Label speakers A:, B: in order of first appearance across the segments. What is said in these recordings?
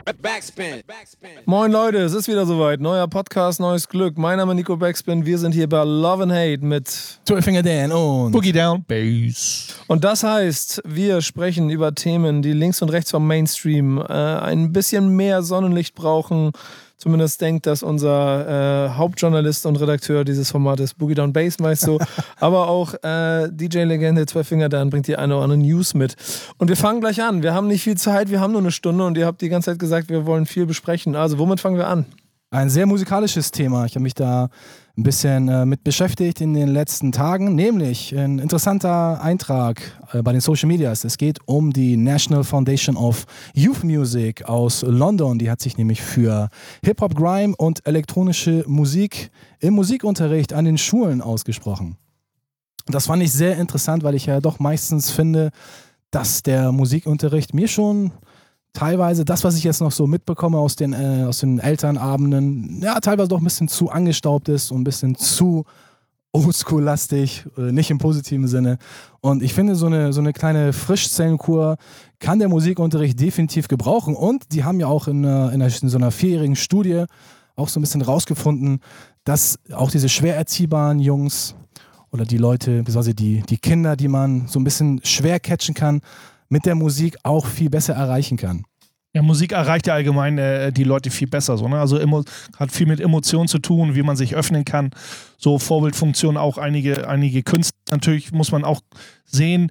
A: Backspin.
B: Moin Leute, es ist wieder soweit. Neuer Podcast, neues Glück. Mein Name ist Nico Backspin. Wir sind hier bei Love and Hate mit
C: 12-Finger Dan und
D: Boogie Down Bass.
B: Und das heißt, wir sprechen über Themen, die links und rechts vom Mainstream ein bisschen mehr Sonnenlicht brauchen. Zumindest denkt das unser Hauptjournalist und Redakteur dieses Formates, Boogie Down Bass meist so. Aber auch DJ-Legende 12-Finger Dan bringt die eine oder andere News mit. Und wir fangen gleich an. Wir haben nicht viel Zeit, wir haben nur eine Stunde und ihr habt die ganze Zeit gesagt, wir wollen viel besprechen. Also womit fangen wir an?
C: ein sehr musikalisches Thema. Ich habe mich da ein bisschen mit beschäftigt in den letzten Tagen, nämlich ein interessanter Eintrag bei den Social Medias. Es geht um die National Foundation of Youth Music aus London. Die hat sich nämlich für Hip-Hop, Grime und elektronische Musik im Musikunterricht an den Schulen ausgesprochen. Das fand ich sehr interessant, weil ich ja doch meistens finde, dass der Musikunterricht mir schon teilweise das, was ich jetzt noch so mitbekomme aus den Elternabenden, ja, teilweise doch ein bisschen zu angestaubt ist und ein bisschen zu oldschool-lastig, nicht im positiven Sinne. Und ich finde, so eine kleine Frischzellenkur kann der Musikunterricht definitiv gebrauchen. Und die haben ja auch in so einer 4-jährigen Studie auch so ein bisschen rausgefunden, dass auch diese schwer erziehbaren Jungs oder die Leute, beziehungsweise die Kinder, die man so ein bisschen schwer catchen kann, mit der Musik auch viel besser erreichen kann.
D: Ja, Musik erreicht ja allgemein die Leute viel besser. So, ne? Also hat viel mit Emotionen zu tun, wie man sich öffnen kann. So Vorbildfunktion auch einige Künstler. Natürlich muss man auch sehen,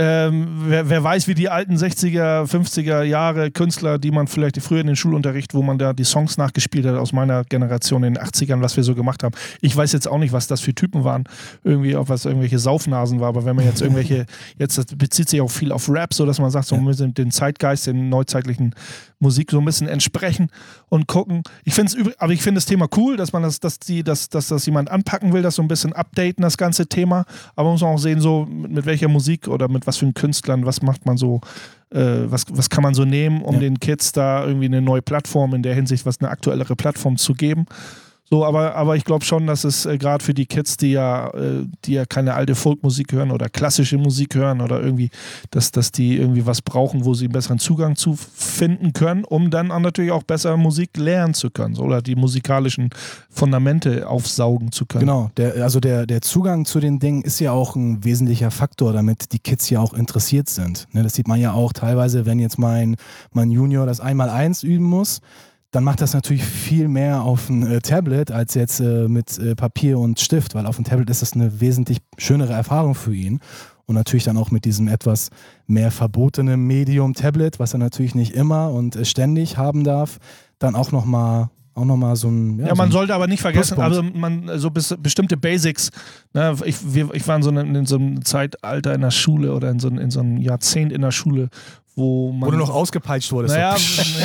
D: wer weiß, wie die alten 60er, 50er Jahre Künstler, die man vielleicht früher in den Schulunterricht, wo man da die Songs nachgespielt hat aus meiner Generation in den 80ern, was wir so gemacht haben. Ich weiß jetzt auch nicht, was das für Typen waren, irgendwie, ob was irgendwelche Saufnasen war, aber wenn man jetzt das bezieht sich auch viel auf Rap, so dass man sagt, so mit den Zeitgeist, den neuzeitlichen Musik so ein bisschen entsprechen und gucken. Ich finde das Thema cool, dass man dass jemand anpacken will, das so ein bisschen updaten, das ganze Thema, aber man muss auch sehen, so mit welcher Musik oder mit was für einen Künstlern, was macht man so, was kann man so nehmen, um den Kids da irgendwie eine neue Plattform in der Hinsicht, eine aktuellere Plattform zu geben. So, aber ich glaube schon, dass es gerade für die Kids, die ja keine alte Folkmusik hören oder klassische Musik hören oder irgendwie, dass die irgendwie was brauchen, wo sie einen besseren Zugang zu finden können, um dann auch natürlich auch besser Musik lernen zu können, so, oder die musikalischen Fundamente aufsaugen zu können.
C: Genau, der Zugang zu den Dingen ist ja auch ein wesentlicher Faktor, damit die Kids ja auch interessiert sind. Ne, das sieht man ja auch teilweise, wenn jetzt mein Junior das 1x1 üben muss, dann macht das natürlich viel mehr auf ein Tablet als jetzt mit Papier und Stift, weil auf dem Tablet ist das eine wesentlich schönere Erfahrung für ihn. Und natürlich dann auch mit diesem etwas mehr verbotenen Medium Tablet, was er natürlich nicht immer und ständig haben darf, dann auch nochmal so ein...
D: Ja, man sollte aber nicht vergessen, also so bestimmte Basics, ne, ich war in so einem Zeitalter in der Schule oder in so einem Jahrzehnt in der Schule, wo
C: du noch ausgepeitscht wurdest.
D: Naja,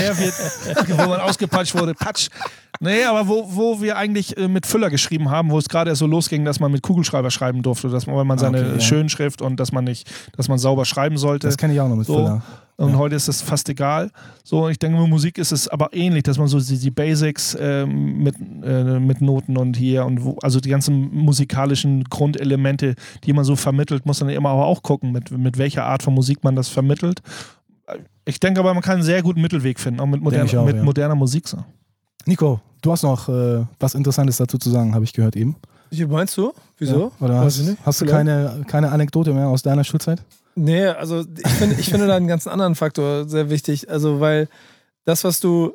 D: wo man ausgepeitscht wurde, Patsch. Nee, aber wo wir eigentlich mit Füller geschrieben haben, wo es gerade erst so losging, dass man mit Kugelschreiber schreiben durfte, weil man seine Schönschrift und dass man sauber schreiben sollte.
C: Das kenne ich auch noch mit Füller.
D: Und heute ist es fast egal. So, ich denke, mit Musik ist es aber ähnlich, dass man so die Basics mit Noten und hier und also die ganzen musikalischen Grundelemente, die man so vermittelt, muss man immer aber auch gucken, mit welcher Art von Musik man das vermittelt. Ich denke aber, man kann einen sehr guten Mittelweg finden, auch mit moderner Musik. So.
C: Nico, du hast noch was Interessantes dazu zu sagen, habe ich gehört eben.
B: Wie meinst du? Wieso?
C: Ja, oder hast du keine Anekdote mehr aus deiner Schulzeit?
B: Nee, also ich finde da einen ganz anderen Faktor sehr wichtig. Also, weil das, was du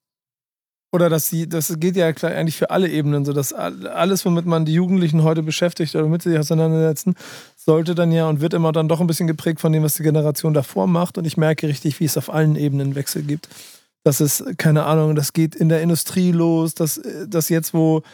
B: das geht ja eigentlich für alle Ebenen so, dass alles, womit man die Jugendlichen heute beschäftigt oder mit sich auseinandersetzen, sollte dann ja und wird immer dann doch ein bisschen geprägt von dem, was die Generation davor macht. Und ich merke richtig, wie es auf allen Ebenen Wechsel gibt. Das ist, keine Ahnung, das geht in der Industrie los, dass jetzt, wo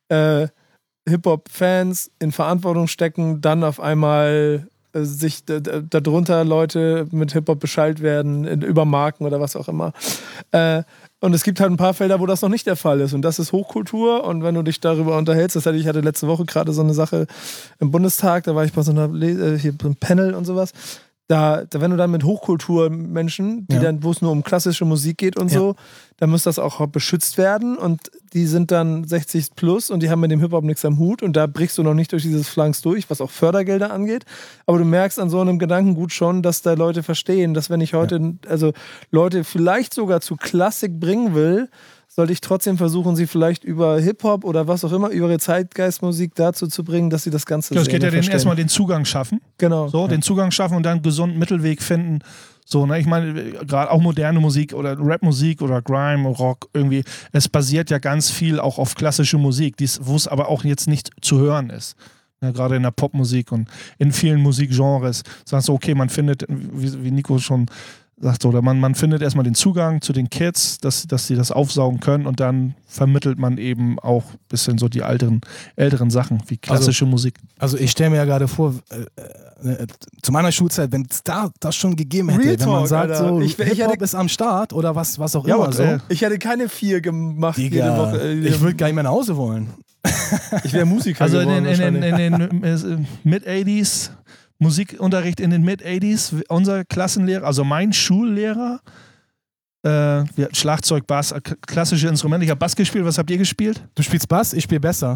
B: Hip-Hop-Fans in Verantwortung stecken, dann auf einmal sich darunter Leute mit Hip-Hop beschallt werden, über Marken oder was auch immer. Und es gibt halt ein paar Felder, wo das noch nicht der Fall ist. Und das ist Hochkultur. Und wenn du dich darüber unterhältst, ich hatte letzte Woche gerade so eine Sache im Bundestag, da war ich bei so einer hier beim Panel und sowas. Da, wenn du dann mit Hochkulturmenschen, wo es nur um klassische Musik geht und so, dann muss das auch beschützt werden. Und die sind dann 60 plus und die haben mit dem Hip-Hop nichts am Hut und da brichst du noch nicht durch dieses Flanks durch, was auch Fördergelder angeht. Aber du merkst an so einem Gedankengut schon, dass da Leute verstehen, dass wenn ich heute, also Leute vielleicht sogar zu Klassik bringen will, sollte ich trotzdem versuchen, sie vielleicht über Hip-Hop oder was auch immer, über ihre Zeitgeistmusik dazu zu bringen, dass sie das Ganze
D: es geht ja erstmal den Zugang schaffen.
B: Genau.
D: So, den Zugang schaffen und dann einen gesunden Mittelweg finden. So, ne, ich meine, gerade auch moderne Musik oder Rapmusik oder Grime, Rock, irgendwie, es basiert ja ganz viel auch auf klassische Musik, wo es aber auch jetzt nicht zu hören ist. Ja, gerade in der Popmusik und in vielen Musikgenres. Sagst du, okay, man findet, wie Nico schon sagt, oder man findet erstmal den Zugang zu den Kids, dass sie das aufsaugen können und dann vermittelt man eben auch ein bisschen so die älteren Sachen, wie klassische Musik.
C: Also ich stelle mir ja gerade vor, zu meiner Schulzeit, wenn es das schon gegeben hätte,
B: Real
C: wenn man
B: Talk,
C: sagt,
B: Alter.
C: so
B: Ich
C: Hip-Hop ist am Start oder was auch immer so.
B: Ich hätte keine 4 gemacht
C: Digga,
B: jede Woche.
C: ich würde gar nicht mehr nach Hause wollen.
B: Ich wäre Musiker
D: Also
B: geworden
D: in den Mid-80s, Musikunterricht in den Mid-80s, unser Klassenlehrer, also mein Schullehrer, Schlagzeug, Bass, klassische Instrumente. Ich habe Bass gespielt. Was habt ihr gespielt?
C: Du spielst Bass, ich spiele besser.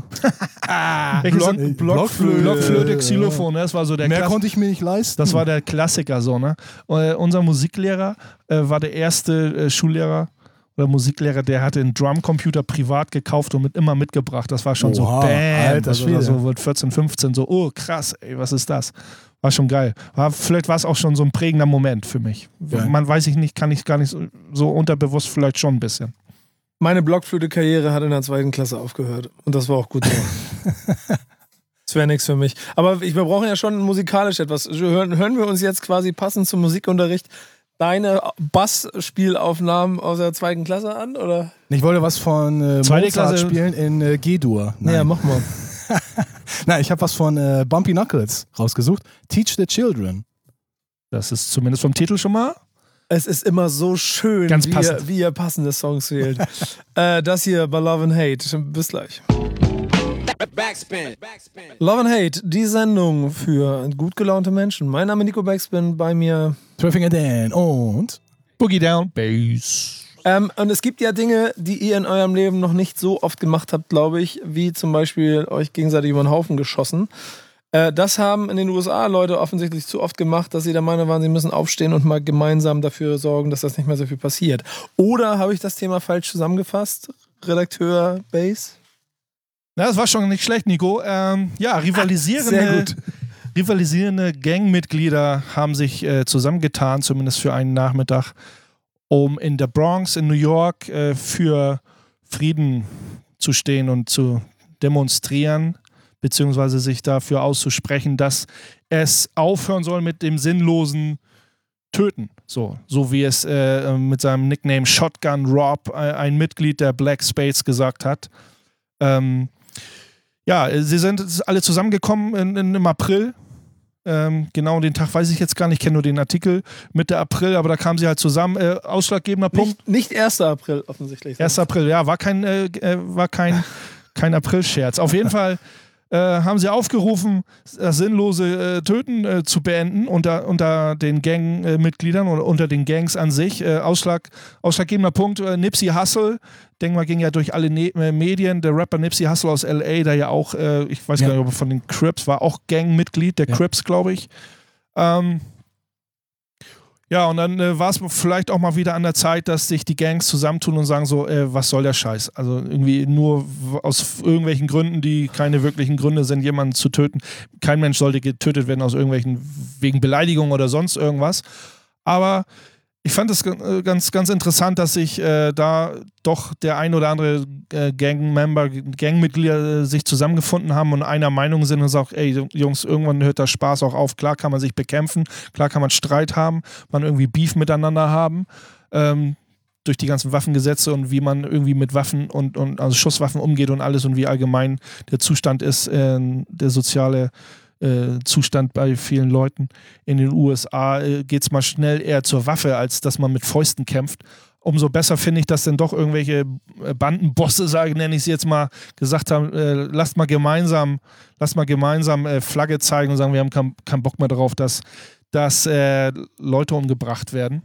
D: Blockflöte, Xylophon. Ne? Das war so der
C: Mehr konnte ich mir nicht leisten.
D: Das war der Klassiker. So, ne? Unser Musiklehrer war der erste Schullehrer oder Musiklehrer, der hatte einen Drumcomputer privat gekauft und immer mitgebracht. Das war schon so bam.
C: Alter Schwede.
D: Also so 14, 15, so, oh krass, ey, was ist das? War schon geil. Vielleicht war es auch schon so ein prägender Moment für mich.
C: Geil.
D: Man weiß ich nicht, kann ich gar nicht so unterbewusst vielleicht schon ein bisschen.
B: Meine Blockflöte-Karriere hat in der 2. Klasse aufgehört. Und das war auch gut so. Das wäre nichts für mich. Aber wir brauchen ja schon musikalisch etwas. Hören wir uns jetzt quasi passend zum Musikunterricht deine Bassspielaufnahmen aus der 2. Klasse an? Oder?
C: Ich wollte was von Mozart spielen in G-Dur.
B: Ja, mach mal.
C: Nein, ich habe was von Bumpy Knuckles rausgesucht. Teach the Children.
D: Das ist zumindest vom Titel schon mal.
B: Es ist immer so schön, wie ihr passende Songs wählt. Das hier bei Love and Hate. Bis gleich. Backspin. Love and Hate, die Sendung für gut gelaunte Menschen. Mein Name ist Nico Backspin, bei mir
C: Traffinger Dan und
D: Boogie Down Bass.
B: Und es gibt ja Dinge, die ihr in eurem Leben noch nicht so oft gemacht habt, glaube ich, wie zum Beispiel euch gegenseitig über den Haufen geschossen. Das haben in den USA Leute offensichtlich zu oft gemacht, dass sie der Meinung waren, sie müssen aufstehen und mal gemeinsam dafür sorgen, dass das nicht mehr so viel passiert. Oder habe ich das Thema falsch zusammengefasst, Redakteur Bass?
D: Ja, das war schon nicht schlecht, Nico. Rivalisierende Gangmitglieder haben sich zusammengetan, zumindest für einen Nachmittag, um in der Bronx in New York für Frieden zu stehen und zu demonstrieren, beziehungsweise sich dafür auszusprechen, dass es aufhören soll mit dem sinnlosen Töten. So wie es mit seinem Nickname Shotgun Rob ein Mitglied der Black Spades gesagt hat. Sie sind alle zusammengekommen im April. Genau, den Tag weiß ich jetzt gar nicht, ich kenne nur den Artikel, Mitte April, aber da kamen sie halt zusammen. Ausschlaggebender Punkt.
B: Nicht 1. April offensichtlich.
D: 1. April, ja, war kein April-Scherz. Auf jeden Fall haben sie aufgerufen, das sinnlose Töten zu beenden unter den Gangmitgliedern oder unter den Gangs an sich. Ausschlaggebender Punkt, Nipsey Hussle, denk mal, ging ja durch alle Medien, der Rapper Nipsey Hussle aus L.A., der ja auch, ich weiß gar nicht, ob er von den Crips war, auch Gangmitglied der Crips, glaube ich. Und dann war es vielleicht auch mal wieder an der Zeit, dass sich die Gangs zusammentun und sagen so, was soll der Scheiß? Also irgendwie nur aus irgendwelchen Gründen, die keine wirklichen Gründe sind, jemanden zu töten. Kein Mensch sollte getötet werden wegen Beleidigung oder sonst irgendwas. Aber ich fand es ganz, ganz interessant, dass sich da doch der ein oder andere Gangmitglieder sich zusammengefunden haben und einer Meinung sind und sagt, ey Jungs, irgendwann hört der Spaß auch auf. Klar kann man sich bekämpfen, klar kann man Streit haben, man irgendwie Beef miteinander haben, durch die ganzen Waffengesetze und wie man irgendwie mit Waffen und also Schusswaffen umgeht und alles und wie allgemein der Zustand ist, der soziale Zustand bei vielen Leuten in den USA, geht es mal schnell eher zur Waffe, als dass man mit Fäusten kämpft. Umso besser finde ich, dass dann doch irgendwelche Bandenbosse, nenne ich sie jetzt mal, gesagt haben, lasst mal gemeinsam Flagge zeigen und sagen, wir haben keinen Bock mehr darauf, dass Leute umgebracht werden.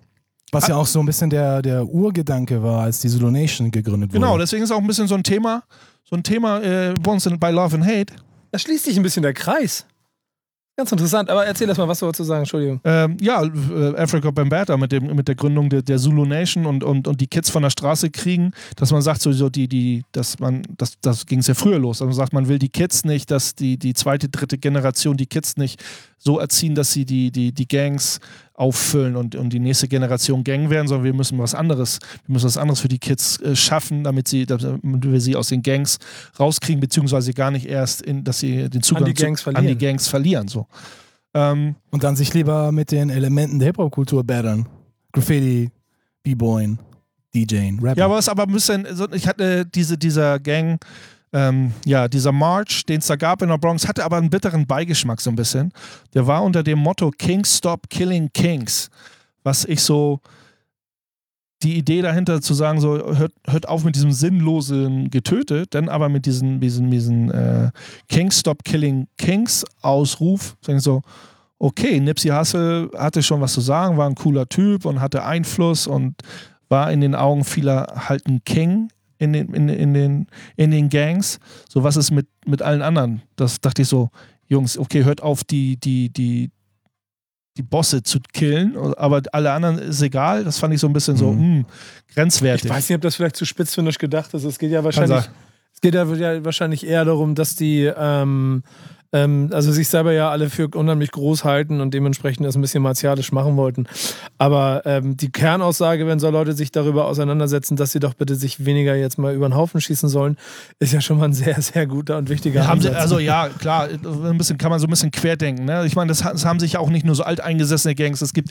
C: Was ja auch so ein bisschen der Urgedanke war, als die Zulu Nation gegründet wurde.
D: Genau, deswegen ist auch ein bisschen so ein Thema bei uns bei Love and Hate.
B: Da schließt sich ein bisschen der Kreis. Ganz interessant, aber erzähl erst mal, was du dazu sagen, Entschuldigung.
D: Afrika Bambaataa mit der Gründung der Zulu Nation und die Kids von der Straße kriegen, dass man sagt, das ging es ja früher los. Also man sagt, man will die Kids nicht, dass die zweite, dritte Generation die Kids nicht so erziehen, dass sie die Gangs auffüllen und die nächste Generation Gang werden, sondern wir müssen was anderes für die Kids schaffen, damit wir sie aus den Gangs rauskriegen, beziehungsweise gar nicht erst, dass sie den Zugang an die Gangs verlieren. So.
C: Und dann sich lieber mit den Elementen der Hip-Hop-Kultur battern. Graffiti, B-Boying, DJing, Rapping.
D: Ja, aber es ist aber ein bisschen, ich hatte dieser Gang, dieser March, den es da gab in der Bronx, hatte aber einen bitteren Beigeschmack so ein bisschen. Der war unter dem Motto Kings Stop Killing Kings. Was ich so, die Idee dahinter zu sagen, so hört auf mit diesem sinnlosen Getöte, dann aber mit diesen Kings Stop Killing Kings Ausruf, sagen so, okay, Nipsey Hussle hatte schon was zu sagen, war ein cooler Typ und hatte Einfluss und war in den Augen vieler halt ein King in den Gangs. So, was ist mit allen anderen? Das dachte ich so, Jungs, okay, hört auf, die Bosse zu killen, aber alle anderen ist egal. Das fand ich so ein bisschen so grenzwertig.
B: Ich weiß nicht, ob das vielleicht zu spitzfindisch gedacht ist. Es geht ja wahrscheinlich eher darum, dass die also sich selber ja alle für unheimlich groß halten und dementsprechend das ein bisschen martialisch machen wollten. Aber die Kernaussage, wenn so Leute sich darüber auseinandersetzen, dass sie doch bitte sich weniger jetzt mal über den Haufen schießen sollen, ist ja schon mal ein sehr, sehr guter und wichtiger Ansatz.
D: Also ja, klar, kann man so ein bisschen querdenken. Ne? Ich meine, das haben sich ja auch nicht nur so alteingesessene Gangs. Es gibt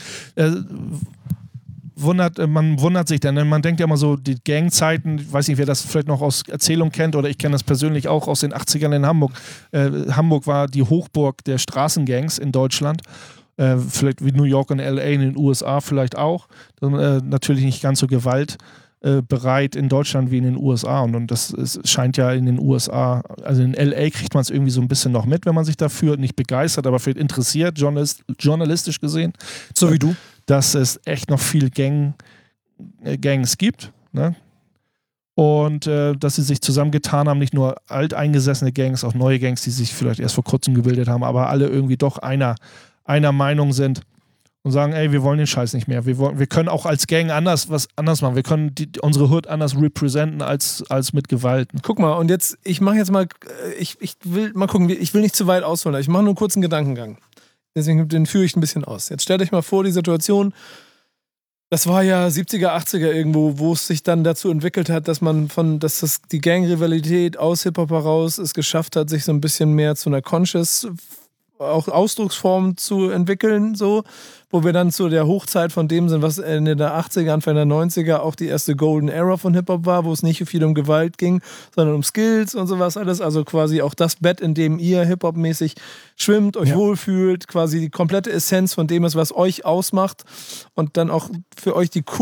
D: man wundert sich dann, man denkt ja immer so, die Gangzeiten, ich weiß nicht, wer das vielleicht noch aus Erzählung kennt oder ich kenne das persönlich auch aus den 80ern in Hamburg. Hamburg war die Hochburg der Straßengangs in Deutschland, vielleicht wie New York und LA in den USA vielleicht auch. Natürlich nicht ganz so gewaltbereit in Deutschland wie in den USA und das scheint ja in den USA, also in LA kriegt man es irgendwie so ein bisschen noch mit, wenn man sich dafür nicht begeistert, aber vielleicht interessiert, journalistisch gesehen.
B: So wie du.
D: Dass es echt noch viel Gangs gibt, ne? Und dass sie sich zusammengetan haben, nicht nur alteingesessene Gangs, auch neue Gangs, die sich vielleicht erst vor kurzem gebildet haben, aber alle irgendwie doch einer Meinung sind und sagen, ey, wir wollen den Scheiß nicht mehr. Wir können auch als Gang was anders machen. Wir können unsere Hood anders representen als mit Gewalt.
B: Guck mal, und jetzt, ich will mal gucken, ich will nicht zu weit ausholen, ich mache nur einen kurzen Gedankengang. Deswegen den führe ich ein bisschen aus. Jetzt stellt euch mal vor, die Situation, das war ja 70er, 80er irgendwo, wo es sich dann dazu entwickelt hat, dass die Gang-Rivalität aus Hip-Hop heraus es geschafft hat, sich so ein bisschen mehr zu einer Conscious auch Ausdrucksform zu entwickeln, so, wo wir dann zu der Hochzeit von dem sind, was Ende der 80er, Anfang der 90er auch die erste Golden Era von Hip-Hop war, wo es nicht viel um Gewalt ging, sondern um Skills und sowas alles, also quasi auch das Bett, in dem ihr Hip-Hop-mäßig schwimmt, euch wohlfühlt, quasi die komplette Essenz von dem ist, was euch ausmacht und dann auch für euch die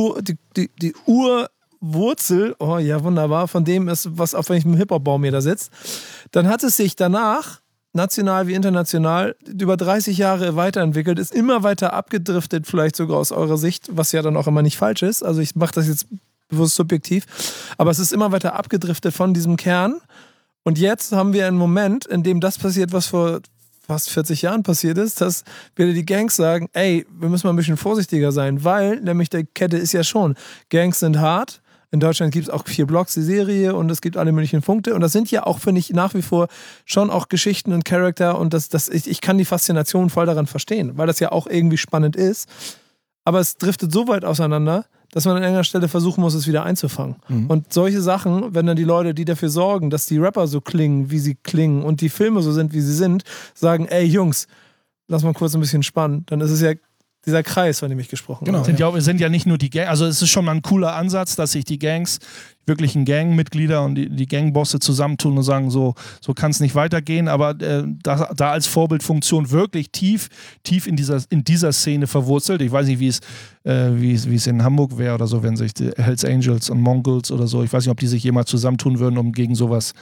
B: Urwurzel, oh ja, wunderbar, von dem ist, was auf welchem Hip-Hop-Baum ihr da sitzt. Dann hat es sich danach national wie international über 30 Jahre weiterentwickelt, ist immer weiter abgedriftet, vielleicht sogar aus eurer Sicht, was ja dann auch immer nicht falsch ist. Also ich mache das jetzt bewusst subjektiv, aber es ist immer weiter abgedriftet von diesem Kern. Und jetzt haben wir einen Moment, in dem das passiert, was vor fast 40 Jahren passiert ist, dass wieder die Gangs sagen, ey, wir müssen mal ein bisschen vorsichtiger sein, weil nämlich die Kette ist ja schon, Gangs sind hart. In Deutschland gibt es auch 4 Blocks, die Serie, und es gibt alle möglichen Punkte. Und das sind ja auch, finde ich, nach wie vor schon auch Geschichten und Charakter. Und ich kann die Faszination voll daran verstehen, weil das ja auch irgendwie spannend ist. Aber es driftet so weit auseinander, dass man an irgendeiner Stelle versuchen muss, es wieder einzufangen. Mhm. Und solche Sachen, wenn dann die Leute, die dafür sorgen, dass die Rapper so klingen, wie sie klingen und die Filme so sind, wie sie sind, sagen, ey Jungs, lass mal kurz ein bisschen spannen, dann ist es ja dieser Kreis, von dem ich gesprochen habe.
D: Sind ja nicht nur die Gangs, also es ist schon mal ein cooler Ansatz, dass sich die Gangs, wirklichen Gangmitglieder und die Gangbosse zusammentun und sagen, so kann es nicht weitergehen, aber da als Vorbildfunktion wirklich tief in dieser Szene verwurzelt. Ich weiß nicht, wie es in Hamburg wäre oder so, wenn sich die Hells Angels und Mongols oder so, ich weiß nicht, ob die sich jemals zusammentun würden, um gegen sowas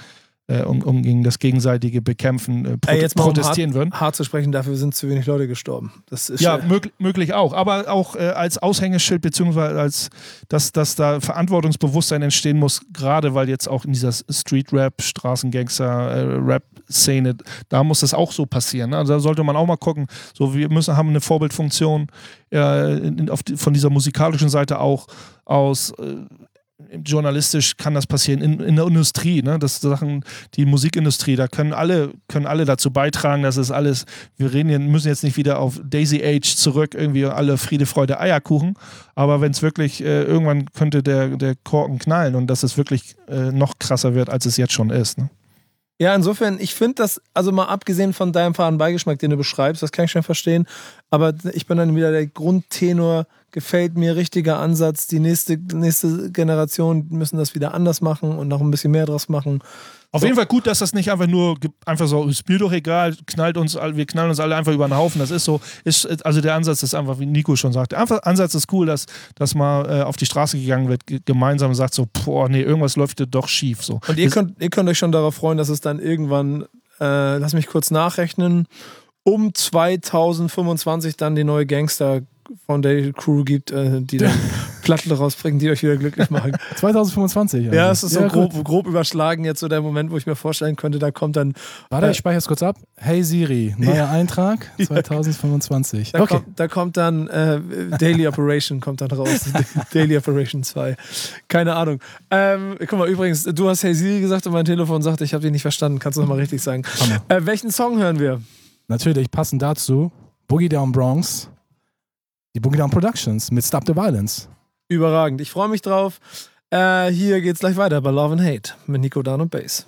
D: um gegen das gegenseitige Bekämpfen protestieren würden.
B: Hart zu sprechen, dafür sind zu wenig Leute gestorben. Das ist
D: ja, möglich auch. Aber auch als Aushängeschild, beziehungsweise als, dass da Verantwortungsbewusstsein entstehen muss, gerade weil jetzt auch in dieser Street-Rap, Straßengangster-Rap-Szene, da muss das auch so passieren. Ne? Also da sollte man auch mal gucken, so wir haben eine Vorbildfunktion von dieser musikalischen Seite auch aus. Journalistisch kann das passieren in der Industrie, ne? Das Sachen, die Musikindustrie, da können alle dazu beitragen, dass es alles, müssen jetzt nicht wieder auf Daisy Age zurück, irgendwie alle Friede, Freude, Eierkuchen, aber wenn es wirklich, irgendwann könnte der Korken knallen und dass es wirklich noch krasser wird, als es jetzt schon ist, ne?
B: Ja, insofern, ich finde das, also mal abgesehen von deinem faden Beigeschmack, den du beschreibst, das kann ich schon verstehen, aber ich bin dann wieder der Grundtenor, gefällt mir, richtiger Ansatz, die nächste Generation müssen das wieder anders machen und noch ein bisschen mehr draus machen.
D: Auf jeden Fall gut, dass das nicht einfach so, ist mir doch egal, wir knallen uns alle einfach über den Haufen. Das ist so, also der Ansatz ist einfach, wie Nico schon sagte, einfach Ansatz ist cool, dass mal auf die Straße gegangen wird, gemeinsam sagt so, boah, nee, irgendwas läuft doch schief. So.
B: Und ihr könnt euch schon darauf freuen, dass es dann irgendwann, lass mich kurz nachrechnen, um 2025 dann die neue Gangster Foundation Crew gibt, die dann Platten rausbringen, die euch wieder glücklich machen.
C: 2025,
B: ja. Ja, es ist so grob überschlagen jetzt so der Moment, wo ich mir vorstellen könnte, da kommt dann...
C: Warte, ich speichere es kurz ab. Hey Siri, neuer Eintrag 2025.
B: Da kommt dann Daily Operation kommt dann raus. Daily Operation 2. Keine Ahnung. Guck mal, übrigens, du hast Hey Siri gesagt und mein Telefon sagte, ich habe dich nicht verstanden. Kannst du nochmal richtig sagen. Welchen Song hören wir?
C: Natürlich, passend dazu, Boogie Down Bronx. Die Boogie Down Productions mit Stop the Violence.
B: Überragend. Ich freue mich drauf. Hier geht's gleich weiter bei Love and Hate mit Nico Down und Bass.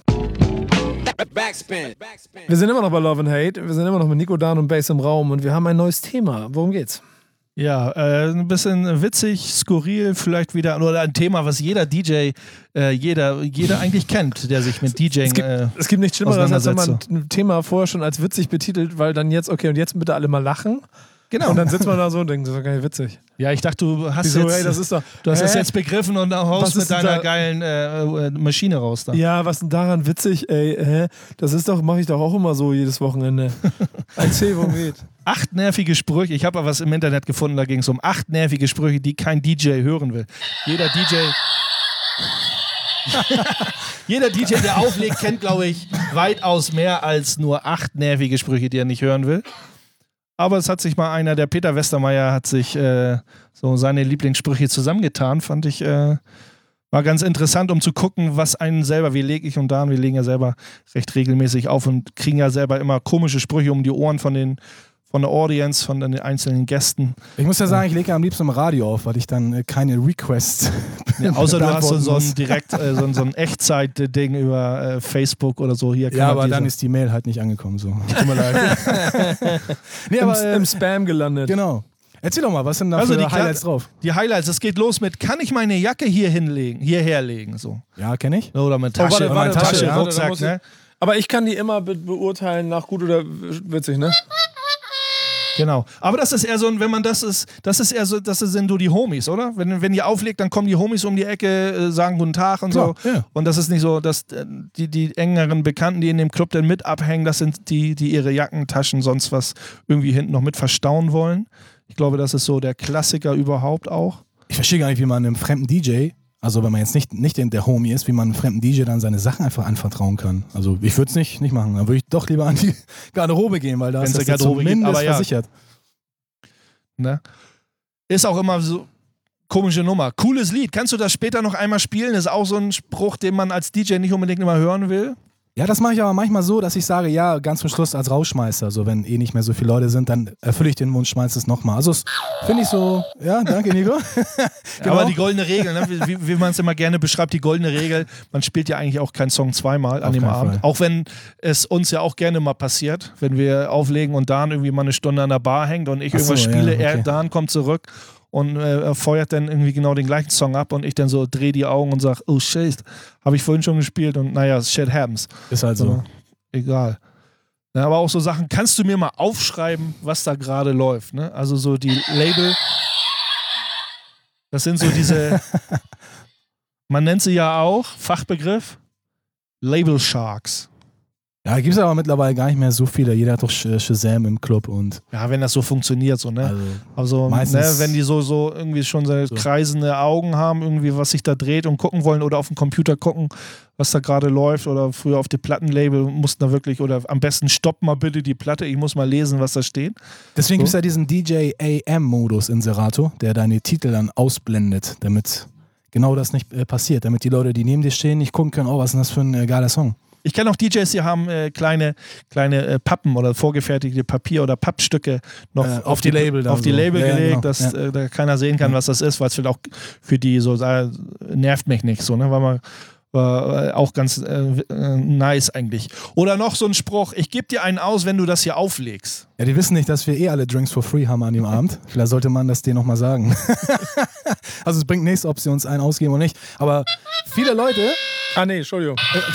B: Wir sind immer noch bei Love and Hate. Wir sind immer noch mit Nico Down und Bass im Raum und wir haben ein neues Thema. Worum geht's?
D: Ja, ein bisschen witzig, skurril, vielleicht wieder, oder ein Thema, was jeder DJ, jeder eigentlich kennt, der sich mit DJing
B: es gibt nichts Schlimmeres, als wenn man ein Thema vorher schon als witzig betitelt, weil dann jetzt, okay, und jetzt bitte alle mal lachen. Genau. Und dann sitzt man da so und denkt, das ist doch gar nicht witzig.
D: Ja, ich dachte, du hast das jetzt begriffen und haust mit deiner geilen Maschine raus da.
B: Ja, was denn daran witzig, ey? Das ist doch, mache ich doch auch immer so jedes Wochenende. Erzähl, worum geht.
D: 8 nervige Sprüche, ich habe aber was im Internet gefunden, da ging es um 8 nervige Sprüche, die kein DJ hören will. Jeder DJ, der auflegt, kennt, glaube ich, weitaus mehr als nur 8 nervige Sprüche, die er nicht hören will. Aber es hat sich mal einer, der Peter Westermeier, hat sich so seine Lieblingssprüche zusammengetan. Fand ich, war ganz interessant, um zu gucken, was einen selber, wir legen ja selber recht regelmäßig auf und kriegen ja selber immer komische Sprüche um die Ohren von der Audience, von den einzelnen Gästen.
C: Ich muss ja sagen, ich lege am liebsten im Radio auf, weil ich dann keine Requests
D: außer du hast so ein Echtzeit-Ding über Facebook oder so. Hier
C: ja, aber dann ist die Mail halt nicht angekommen. So. Tut mir leid.
B: Nee, aber im Spam gelandet.
C: Genau. Erzähl doch mal, was sind da für Highlights drauf?
D: Die Highlights, es geht los mit, kann ich meine Jacke hierher legen? So.
C: Ja, kenne ich.
D: Oder mit Tasche,
B: Tasche,
D: Rucksack, ne?
B: Aber ich kann die immer beurteilen nach gut oder witzig, ne?
D: Genau. Aber das ist eher so, das sind so die Homies, oder? Wenn ihr auflegt, dann kommen die Homies um die Ecke, sagen guten Tag und so. Ja. Und das ist nicht so, dass die engeren Bekannten, die in dem Club dann mit abhängen, das sind die ihre Jackentaschen, sonst was irgendwie hinten noch mit verstauen wollen. Ich glaube, das ist so der Klassiker überhaupt auch.
C: Ich verstehe gar nicht, wie man einem fremden DJ, also wenn man jetzt nicht der Homie ist, wie man einem fremden DJ dann seine Sachen einfach anvertrauen kann. Also ich würde es nicht machen. Dann würde ich doch lieber an die Garderobe gehen, weil da ist das zumindest versichert.
D: Ne? Ist auch immer so komische Nummer. Cooles Lied. Kannst du das später noch einmal spielen? Ist auch so ein Spruch, den man als DJ nicht unbedingt immer hören will.
C: Ja, das mache ich aber manchmal so, dass ich sage, ja, ganz zum Schluss als Rausschmeißer. So, wenn nicht mehr so viele Leute sind, dann erfülle ich den Wunsch, schmeiß es nochmal. Also finde ich so, ja, danke Nico.
D: Genau. Aber die goldene Regel, ne? wie man es immer gerne beschreibt, die goldene Regel, man spielt ja eigentlich auch keinen Song zweimal an dem Abend. Fall. Auch wenn es uns ja auch gerne mal passiert, wenn wir auflegen und Dan irgendwie mal eine Stunde an der Bar hängt und ich irgendwas spiele, ja, okay. Dan kommt zurück und feuert dann irgendwie genau den gleichen Song ab und ich dann so drehe die Augen und sage, oh shit, habe ich vorhin schon gespielt und naja, shit happens.
C: Ist halt so.
D: Egal. Ja, aber auch so Sachen, kannst du mir mal aufschreiben, was da gerade läuft, ne? Also so die Label, das sind so diese, man nennt sie ja auch, Fachbegriff, Label Sharks.
C: Ja, gibt es aber mittlerweile gar nicht mehr so viele. Jeder hat doch Shazam im Club und.
D: Ja, wenn das so funktioniert, so, ne? Also
C: meistens,
D: ne, wenn die so irgendwie schon so kreisende Augen haben, irgendwie, was sich da dreht und gucken wollen oder auf dem Computer gucken, was da gerade läuft oder früher auf dem Plattenlabel mussten da wirklich oder am besten stopp mal bitte die Platte, ich muss mal lesen, was da steht.
C: Deswegen gibt es ja diesen DJ AM-Modus in Serato, der deine Titel dann ausblendet, damit genau das nicht passiert, damit die Leute, die neben dir stehen, nicht gucken können, oh, was ist denn das für ein geiler Song.
D: Ich kenne auch DJs, die haben kleine Pappen oder vorgefertigte Papier- oder Pappstücke noch auf die Label gelegt, genau. Dass da keiner sehen kann, was das ist, weil es vielleicht auch für die so nervt mich nicht so, ne? Weil man war auch ganz nice eigentlich. Oder noch so ein Spruch, ich gebe dir einen aus, wenn du das hier auflegst.
C: Ja, die wissen nicht, dass wir alle Drinks for free haben an dem Abend. Vielleicht sollte man das denen nochmal sagen. Also es bringt nichts, ob sie uns einen ausgeben oder nicht. Aber viele Leute...
B: Entschuldigung.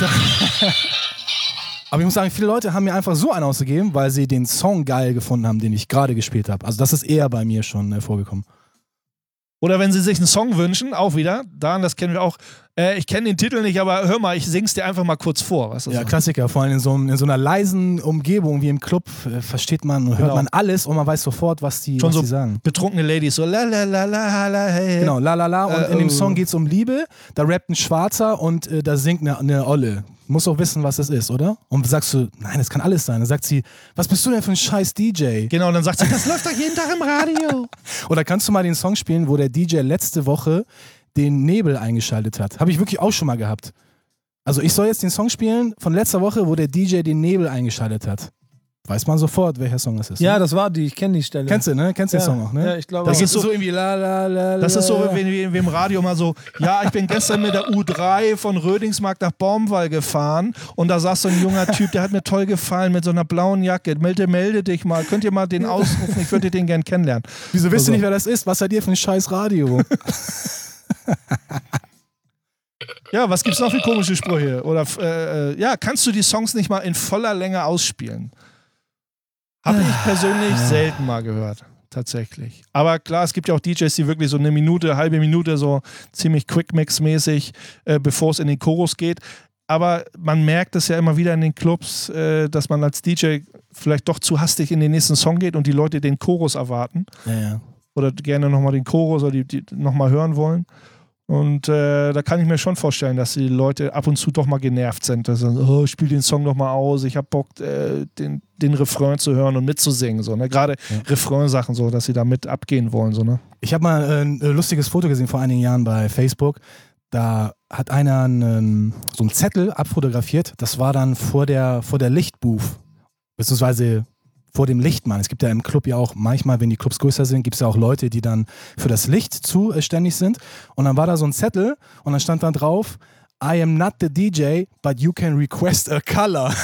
C: Aber ich muss sagen, viele Leute haben mir einfach so einen ausgegeben, weil sie den Song geil gefunden haben, den ich gerade gespielt habe. Also das ist eher bei mir schon vorgekommen.
D: Oder wenn sie sich einen Song wünschen, auch wieder, das kennen wir auch, ich kenne den Titel nicht, aber hör mal, ich sing's dir einfach mal kurz vor. Weißt du,
C: ja, so. Klassiker, vor allem in so einer leisen Umgebung wie im Club versteht man und hört man alles und man weiß sofort, was die sagen.
D: Betrunkene Ladies, so la la la la la hey.
C: Genau, la la la und in dem Song geht's um Liebe, da rappt ein Schwarzer und da singt eine Olle. Muss auch wissen, was das ist, oder? Und sagst du, nein, das kann alles sein. Dann sagt sie, was bist du denn für ein scheiß DJ?
D: Genau, und dann sagt sie, das läuft doch jeden Tag im Radio.
C: Oder kannst du mal den Song spielen, wo der DJ letzte Woche den Nebel eingeschaltet hat? Habe ich wirklich auch schon mal gehabt. Also ich soll jetzt den Song spielen von letzter Woche, wo der DJ den Nebel eingeschaltet hat. Weiß man sofort, welcher Song das ist.
B: Ja, das war die, ich kenne die Stelle.
C: Kennst du, ne? Kennst du den Song auch, ne?
B: Ja, ich glaube.
C: Das ist so irgendwie la la la.
D: Das ist so wie im Radio mal so, ja, ich bin gestern mit der U3 von Rödingsmarkt nach Baumwall gefahren und da saß so ein junger Typ, der hat mir toll gefallen mit so einer blauen Jacke. Melde dich mal, könnt ihr mal den ausrufen, ich würde den gern kennenlernen.
C: Wieso wisst ihr nicht, wer das ist? Was seid ihr für ein scheiß Radio?
D: Ja, was gibt's noch für komische Sprüche? Oder kannst du die Songs nicht mal in voller Länge ausspielen? Habe ich persönlich selten mal gehört, tatsächlich. Aber klar, es gibt ja auch DJs, die wirklich so eine Minute, halbe Minute so ziemlich Quick-Mix-mäßig, bevor es in den Chorus geht. Aber man merkt es ja immer wieder in den Clubs, dass man als DJ vielleicht doch zu hastig in den nächsten Song geht und die Leute den Chorus erwarten.
C: Ja.
D: Oder gerne nochmal den Chorus oder die nochmal hören wollen. Und da kann ich mir schon vorstellen, dass die Leute ab und zu doch mal genervt sind. Dass sie spiel den Song doch mal aus, ich hab Bock, den Refrain zu hören und mitzusingen. So, ne? Gerade Refrain-Sachen, so, dass sie da mit abgehen wollen. So, ne?
C: Ich habe mal ein lustiges Foto gesehen vor einigen Jahren bei Facebook. Da hat einer so einen Zettel abfotografiert. Das war dann vor der Lichtbooth. Beziehungsweise vor dem Lichtmann. Es gibt ja im Club ja auch manchmal, wenn die Clubs größer sind, gibt es ja auch Leute, die dann für das Licht zuständig sind. Und dann war da so ein Zettel und dann stand dann drauf, I am not the DJ, but you can request a color.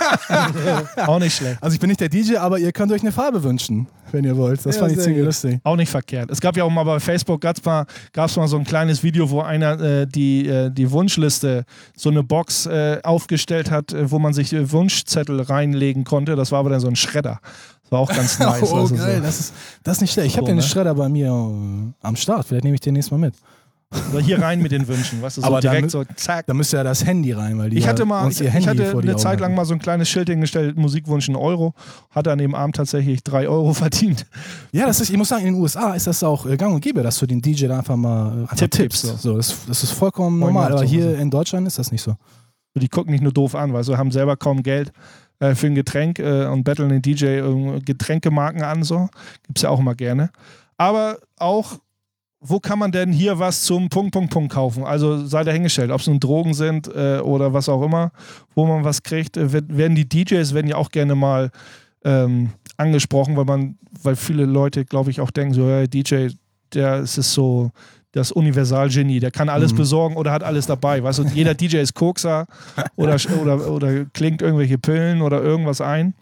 D: Auch nicht schlecht.
C: Also ich bin nicht der DJ, aber ihr könnt euch eine Farbe wünschen, wenn ihr wollt. Das fand ich ziemlich lustig.
D: Auch nicht verkehrt. Es gab ja auch mal bei Facebook, gab's mal so ein kleines Video, wo einer die Wunschliste, so eine Box aufgestellt hat, wo man sich Wunschzettel reinlegen konnte. Das war aber dann so ein Schredder. Das war auch ganz nice.
C: Oh, also geil. So. Das ist nicht schlecht. Ich habe den Schredder bei mir am Start. Vielleicht nehme ich den nächstes Mal mit.
D: Oder hier rein mit den Wünschen, weißt du, so
C: aber
D: direkt so zack.
C: Da müsste ja das Handy rein, weil die
D: ich hatte
C: vor
D: eine Zeit lang mal so ein kleines Schild hingestellt, Musikwunsch 1 Euro, hatte an dem Abend tatsächlich 3 Euro verdient.
C: Ja, ich muss sagen, in den USA ist das auch gang und gäbe, dass du den DJ da einfach mal tippst. So, das ist vollkommen normal, aber hier in Deutschland ist das nicht so.
D: Die gucken nicht nur doof an, weil sie haben selber kaum Geld für ein Getränk und betteln den DJ Getränkemarken an, so. Gibt's ja auch immer gerne. Aber auch wo kann man denn hier was zum Punkt kaufen? Also sei dahingestellt, ob es nun Drogen sind oder was auch immer, wo man was kriegt. Werden die DJs ja auch gerne mal angesprochen, weil viele Leute, glaube ich, auch denken, so ja, DJ, ist so das Universalgenie, der kann alles besorgen oder hat alles dabei. Weißt du, jeder DJ ist Kokser oder klingt irgendwelche Pillen oder irgendwas ein.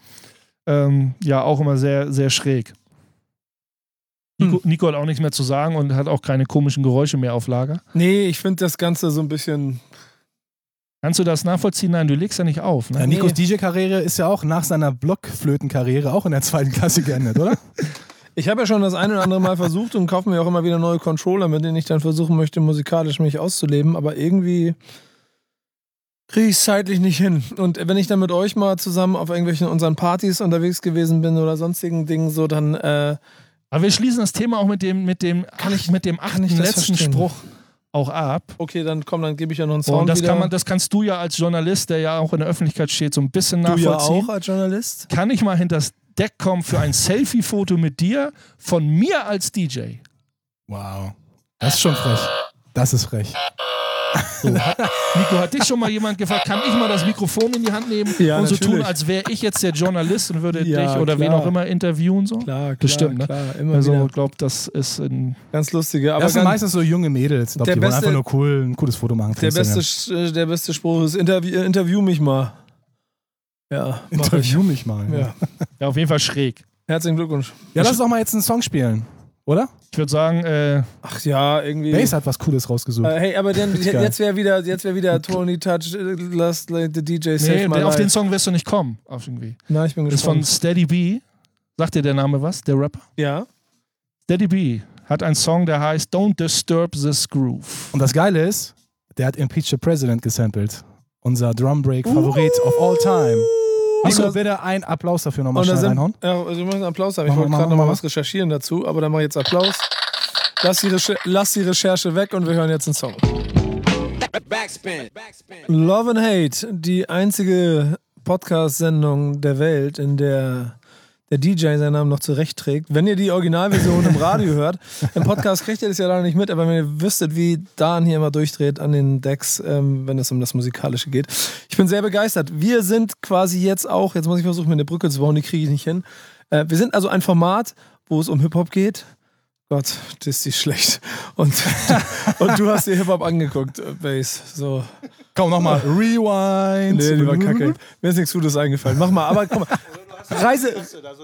D: Ja, auch immer sehr, sehr schräg. Nico hat auch nichts mehr zu sagen und hat auch keine komischen Geräusche mehr auf Lager.
B: Nee, ich finde das Ganze so ein bisschen...
D: Kannst du das nachvollziehen? Nein, du legst ja nicht auf. Ne?
C: Ja, Nikos DJ-Karriere ist ja auch nach seiner Blockflöten-Karriere auch in der 2. Klasse geendet, oder?
B: Ich habe ja schon das eine oder andere Mal versucht und kaufe mir auch immer wieder neue Controller, mit denen ich dann versuchen möchte, musikalisch mich auszuleben, aber irgendwie kriege ich es zeitlich nicht hin. Und wenn ich dann mit euch mal zusammen auf irgendwelchen unseren Partys unterwegs gewesen bin oder sonstigen Dingen, so dann.
D: Aber wir schließen das Thema auch mit dem achten letzten Spruch auch ab.
B: Okay, dann gebe ich ja noch einen Sound
D: Und das,
B: wieder.
D: das kannst du ja als Journalist, der ja auch in der Öffentlichkeit steht, so ein bisschen nachvollziehen.
B: Du ja auch als Journalist?
D: Kann ich mal hinter das Deck kommen für ein Selfie-Foto mit dir von mir als DJ?
C: Wow. Das ist schon frech. Das ist frech.
D: So, Nico, hat dich schon mal jemand gefragt, kann ich mal das Mikrofon in die Hand nehmen und so tun, als wäre ich jetzt der Journalist und würde dich oder wen auch immer interviewen? So?
B: Klar,
D: bestimmt, ne?
B: Klar, immer
D: also ich glaube, das ist ein
B: ganz lustige. Aber
C: das sind meistens so junge Mädels, glaub, die wollen einfach nur ein cooles Foto machen.
B: Der beste Spruch ist, interview mich mal. Ja,
C: interview mich mal.
D: Ja, auf jeden Fall schräg.
B: Herzlichen Glückwunsch.
C: Ja, lass uns doch mal jetzt einen Song spielen, oder?
D: Ich würde sagen,
B: ach ja, irgendwie.
C: Bass hat was Cooles rausgesucht.
B: Hey, aber dann, jetzt wäre wieder Tony Touch, Last Like the DJ Save My Life.
D: Auf den Song wirst du nicht kommen. Auf irgendwie.
B: Na, ich bin gespannt.
D: Das ist von Steady B. Sagt dir der Name was, der Rapper?
B: Ja.
D: Steady B hat einen Song, der heißt Don't Disturb This Groove.
C: Und das Geile ist, der hat Impeach the President gesampelt. Unser Drumbreak-Favorit of all time. Nico, bitte einen Applaus dafür nochmal schnell reinhauen.
B: Ja, also wir müssen einen Applaus haben. Ich wollte gerade nochmal was recherchieren dazu, aber dann mache ich jetzt Applaus. Lass die Recherche weg und wir hören jetzt einen Song. Love and Hate, die einzige Podcast-Sendung der Welt, in der der DJ seinen Namen noch zurechtträgt. Wenn ihr die Originalversion im Radio hört, im Podcast kriegt ihr das ja leider nicht mit, aber wenn ihr wüsstet, wie Dan hier immer durchdreht an den Decks, wenn es um das Musikalische geht. Ich bin sehr begeistert. Wir sind quasi jetzt muss ich versuchen, mir eine Brücke zu bauen, die kriege ich nicht hin. Wir sind also ein Format, wo es um Hip-Hop geht. Gott, das ist schlecht. Und du hast dir Hip-Hop angeguckt, Bass. So.
C: Komm, nochmal. Rewind.
B: Nee, die war kacke. Mir ist nichts Gutes eingefallen. Mach mal, aber guck mal. Reise.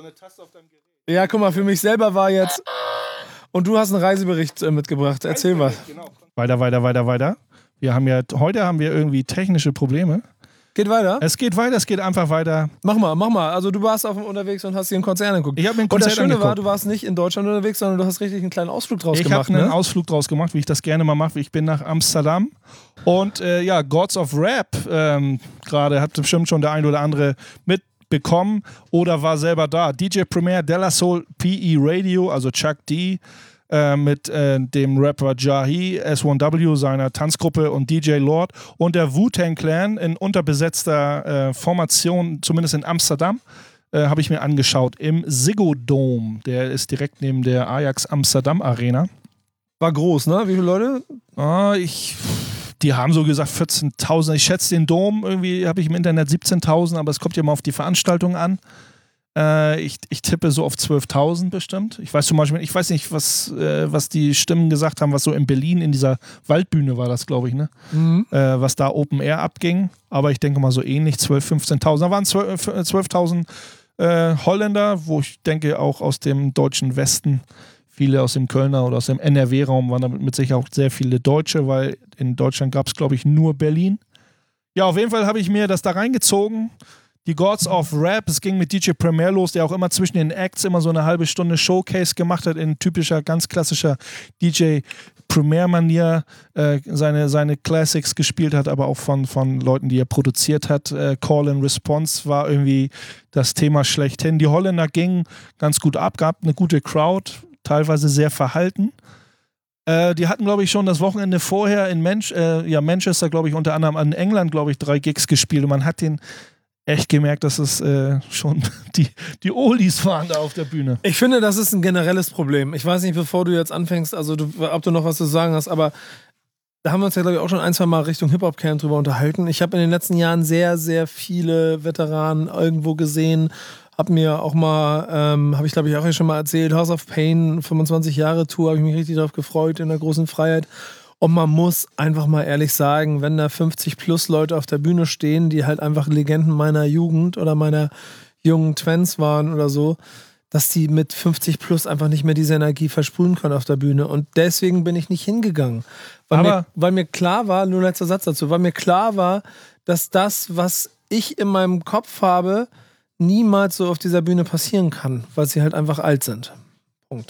B: Ja, guck mal, für mich selber war jetzt. Und du hast einen Reisebericht mitgebracht. Erzähl was.
D: Weiter. Heute haben wir irgendwie technische Probleme.
B: Geht weiter?
D: Es geht weiter, es geht einfach weiter.
B: Mach mal. Also du warst unterwegs und hast dir ein Konzert angeguckt.
D: Ich habe mir ein Konzert angeguckt.
B: Und das Schöne war, du warst nicht in Deutschland unterwegs, sondern du hast richtig einen kleinen Ausflug draus gemacht.
D: Ich habe einen Ausflug draus gemacht, wie ich das gerne mal mache. Ich bin nach Amsterdam und Gods of Rap gerade hat bestimmt schon der ein oder andere mitbekommen oder war selber da. DJ Premier, De La Soul, PE Radio, also Chuck D, mit dem Rapper Jahi, S1W, seiner Tanzgruppe und DJ Lord und der Wu-Tang Clan in unterbesetzter Formation, zumindest in Amsterdam, habe ich mir angeschaut im Ziggo Dome. Der ist direkt neben der Ajax Amsterdam Arena.
B: War groß, ne? Wie viele Leute?
D: Die haben so gesagt 14.000. Ich schätze den Dom, irgendwie habe ich im Internet 17.000, aber es kommt ja mal auf die Veranstaltung an. Ich tippe so auf 12.000 bestimmt. Ich weiß nicht, was die Stimmen gesagt haben, was so in Berlin in dieser Waldbühne war das, glaube ich, ne?
B: Mhm.
D: Was da Open Air abging. Aber ich denke mal so ähnlich, 12.000, 15.000. Da waren 12.000 Holländer, wo ich denke auch aus dem deutschen Westen, viele aus dem Kölner oder aus dem NRW-Raum waren damit mit Sicherheit auch sehr viele Deutsche, weil in Deutschland gab es, glaube ich, nur Berlin. Ja, auf jeden Fall habe ich mir das da reingezogen. Die Gods of Rap, es ging mit DJ Premier los, der auch immer zwischen den Acts immer so eine halbe Stunde Showcase gemacht hat, in typischer, ganz klassischer DJ Premier-Manier, seine Classics gespielt hat, aber auch von Leuten, die er produziert hat. Call and Response war irgendwie das Thema schlechthin. Die Holländer gingen ganz gut ab, gab eine gute Crowd, teilweise sehr verhalten. Die hatten, glaube ich, schon das Wochenende vorher in Manchester, glaube ich, unter anderem in England, glaube ich, 3 Gigs gespielt und man hat den echt gemerkt, dass es schon die Oldies waren da auf der Bühne.
B: Ich finde, das ist ein generelles Problem. Ich weiß nicht, bevor du jetzt anfängst, ob du noch was zu sagen hast, aber da haben wir uns ja, glaube ich, auch schon 1-2 Mal Richtung Hip-Hop-Camp drüber unterhalten. Ich habe in den letzten Jahren sehr, sehr viele Veteranen irgendwo gesehen. Habe mir auch mal, habe ich glaube ich auch schon mal erzählt, House of Pain, 25 Jahre Tour, habe ich mich richtig drauf gefreut in der großen Freiheit. Und man muss einfach mal ehrlich sagen, wenn da 50 plus Leute auf der Bühne stehen, die halt einfach Legenden meiner Jugend oder meiner jungen Twins waren oder so, dass die mit 50 plus einfach nicht mehr diese Energie versprühen können auf der Bühne. Und deswegen bin ich nicht hingegangen. Weil mir klar war, nur letzter Satz dazu, weil mir klar war, dass das, was ich in meinem Kopf habe, niemals so auf dieser Bühne passieren kann, weil sie halt einfach alt sind. Punkt.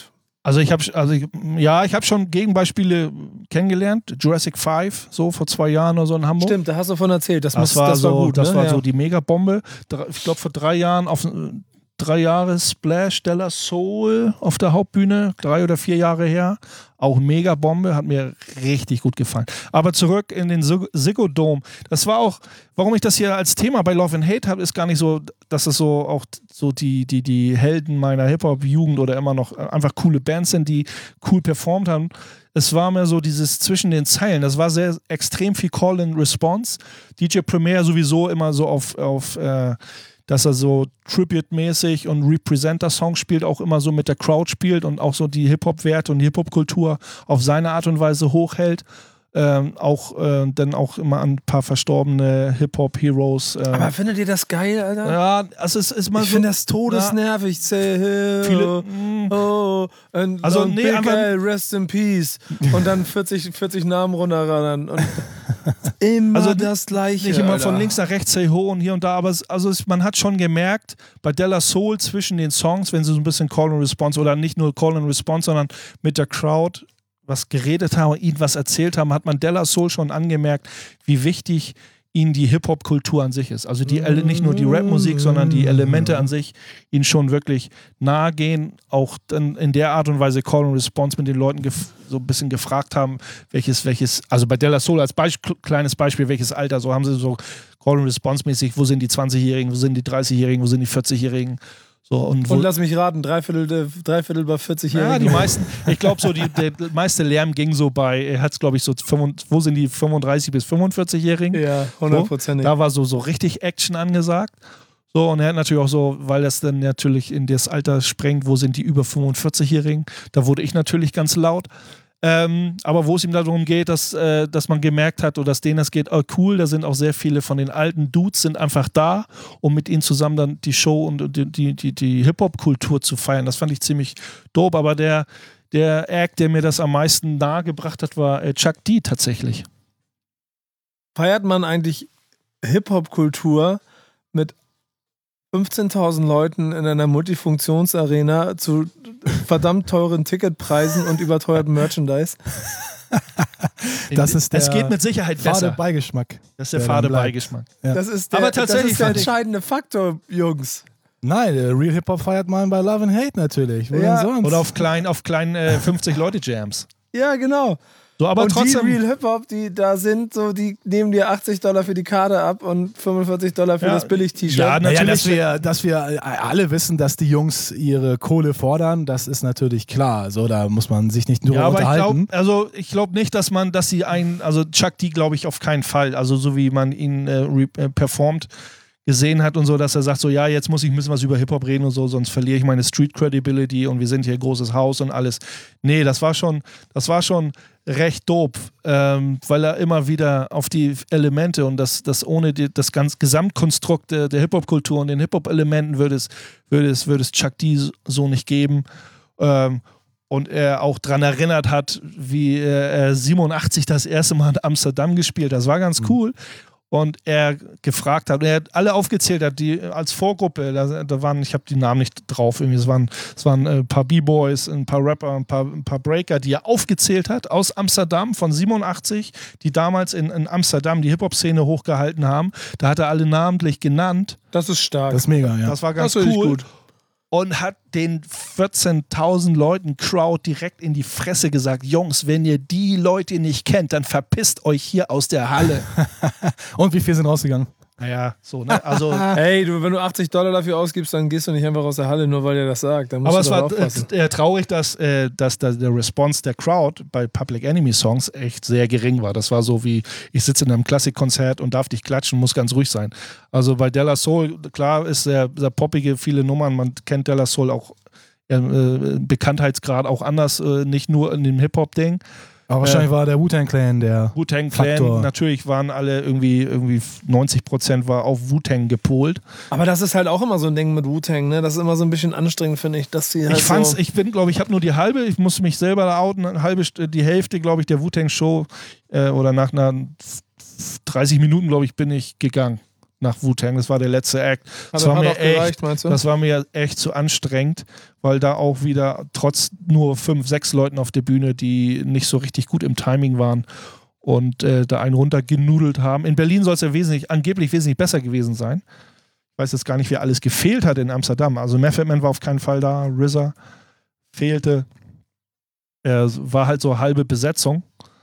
D: Also ich habe schon Gegenbeispiele kennengelernt. Jurassic 5, so vor 2 Jahren oder so in Hamburg.
B: Stimmt, da hast du von erzählt. Das
D: war gut. Das
B: ne?
D: war so die Megabombe. Ich glaube vor 3 Jahren 3 Jahre Splash De La Soul auf der Hauptbühne, 3 oder 4 Jahre her. Auch Megabombe, hat mir richtig gut gefallen. Aber zurück in den Ziggo Dome. Das war auch, warum ich das hier als Thema bei Love and Hate habe, ist gar nicht so, dass es so auch so die Helden meiner Hip-Hop-Jugend oder immer noch einfach coole Bands sind, die cool performt haben. Es war mehr so dieses zwischen den Zeilen. Das war sehr extrem viel Call and Response. DJ Premier sowieso immer so auf dass er so Tribute-mäßig und Representer-Songs spielt, auch immer so mit der Crowd spielt und auch so die Hip-Hop-Werte und die Hip-Hop-Kultur auf seine Art und Weise hochhält. Dann auch immer an ein paar verstorbene Hip-Hop-Heroes.
B: Aber findet ihr das geil, Alter?
D: Ja, also es ist mal
B: ich finde das todesnervig.
D: Viele,
B: Rest in Peace. Und dann 40 Namen runterradern. Und immer das Gleiche.
D: Nicht immer
B: Alter.
D: von links nach rechts, hey ho und hier und da, aber man hat schon gemerkt, bei De La Soul zwischen den Songs, wenn sie so ein bisschen Call and Response oder nicht nur Call and Response, sondern mit der Crowd was geredet haben und ihnen was erzählt haben, hat man De La Soul schon angemerkt, wie wichtig ihnen die Hip-Hop-Kultur an sich ist. Also nicht nur die Rap-Musik, sondern die Elemente an sich ihnen schon wirklich nahe gehen, auch dann in der Art und Weise Call and Response mit den Leuten so ein bisschen gefragt haben, welches, also bei De La Soul als kleines Beispiel, welches Alter, so haben sie so Call and Response-mäßig, wo sind die 20-Jährigen, wo sind die 30-Jährigen, wo sind die 40-Jährigen. So, und
B: lass mich raten, dreiviertel bei 40-Jährigen.
D: Ja, die meisten, ich glaube so, der meiste Lärm ging so bei, hat es glaube ich so, wo sind die 35- bis 45-Jährigen?
B: Ja, 100%.
D: So, da war so richtig Action angesagt. So, und er hat natürlich auch so, weil das dann natürlich in das Alter sprengt, wo sind die über 45-Jährigen? Da wurde ich natürlich ganz laut. Aber wo es ihm darum geht, dass man gemerkt hat, oder dass denen das geht, oh cool, da sind auch sehr viele von den alten Dudes sind einfach da, um mit ihnen zusammen dann die Show und die Hip-Hop-Kultur zu feiern. Das fand ich ziemlich dope, aber der Act, der mir das am meisten nahegebracht hat, war Chuck D tatsächlich.
B: Feiert man eigentlich Hip-Hop-Kultur mit 15.000 Leuten in einer Multifunktionsarena zu verdammt teuren Ticketpreisen und überteuertem Merchandise?
D: Es geht mit Sicherheit besser.
C: Fade Beigeschmack.
D: Das ist der fade Beigeschmack.
C: Ja.
B: Das ist der entscheidende Faktor, Jungs.
C: Nein, Real Hip-Hop feiert man bei Love and Hate natürlich. Wo denn sonst?
D: Oder auf kleinen 50-Leute-Jams.
B: Ja, genau.
D: So, aber
B: und
D: trotzdem,
B: die Real Hip-Hop, die da sind, so, die nehmen dir $80 für die Karte ab und $45 für das Billig-T-Shirt.
C: Ja, natürlich. Dass wir alle wissen, dass die Jungs ihre Kohle fordern, das ist natürlich klar. So, da muss man sich nicht nur unterhalten.
D: Ich glaube nicht, dass Chuck D glaube ich auf keinen Fall. Also so wie man ihn performt gesehen hat und so, dass er sagt so, ja, jetzt muss ich ein bisschen was über Hip-Hop reden und so, sonst verliere ich meine Street-Credibility und wir sind hier ein großes Haus und alles. Nee, das war schon recht dope, weil er immer wieder auf die Elemente und das ohne das ganze Gesamtkonstrukt der Hip-Hop-Kultur und den Hip-Hop-Elementen würde es Chuck D so nicht geben. Und er auch daran erinnert hat, wie er 87 das erste Mal in Amsterdam gespielt hat. Das war ganz cool. Und er gefragt hat, er hat alle aufgezählt hat, die als Vorgruppe, da waren, ich habe die Namen nicht drauf, irgendwie, es waren ein paar B-Boys, ein paar Rapper, ein paar Breaker, die er aufgezählt hat aus Amsterdam von 87, die damals in Amsterdam die Hip-Hop-Szene hochgehalten haben. Da hat er alle namentlich genannt.
B: Das ist stark.
C: Das ist mega, ja.
D: Das war ganz cool. Gut. Und hat den 14.000 Leuten Crowd direkt in die Fresse gesagt, Jungs, wenn ihr die Leute nicht kennt, dann verpisst euch hier aus der Halle.
C: Und wie viel sind rausgegangen?
D: Naja, so, ne? Also,
B: hey, wenn du $80 dafür ausgibst, dann gehst du nicht einfach aus der Halle, nur weil der das sagt. Dann musst
D: aber
B: du
D: es war traurig, dass der Response der Crowd bei Public Enemy Songs echt sehr gering war. Das war so wie, ich sitze in einem Klassikkonzert und darf dich klatschen, muss ganz ruhig sein. Also bei De La Soul, klar, ist sehr poppige, viele Nummern, man kennt De La Soul auch, Bekanntheitsgrad auch anders, nicht nur in dem Hip-Hop-Ding.
C: Aber wahrscheinlich war der Wu-Tang Clan der
D: Wu-Tang Clan, natürlich waren alle irgendwie 90% war auf Wu-Tang gepolt.
B: Aber das ist halt auch immer so ein Ding mit Wu-Tang, ne? Das ist immer so ein bisschen anstrengend, finde ich, dass sie halt
D: ich habe nur die halbe, ich muss mich selber da outen, die Hälfte, glaube ich, der Wu-Tang Show oder nach einer 30 Minuten, glaube ich, bin ich gegangen. nach Wu-Tang. Das war der letzte Act.
B: Hat auch gereicht, meinst du?
D: Das war mir echt zu anstrengend, weil da auch wieder trotz nur 5, 6 Leuten auf der Bühne, die nicht so richtig gut im Timing waren und da einen runtergenudelt haben. In Berlin soll es ja angeblich wesentlich besser gewesen sein. Ich weiß jetzt gar nicht, wer alles gefehlt hat in Amsterdam. Also Method Man war auf keinen Fall da, RZA fehlte. War halt so halbe Besetzung.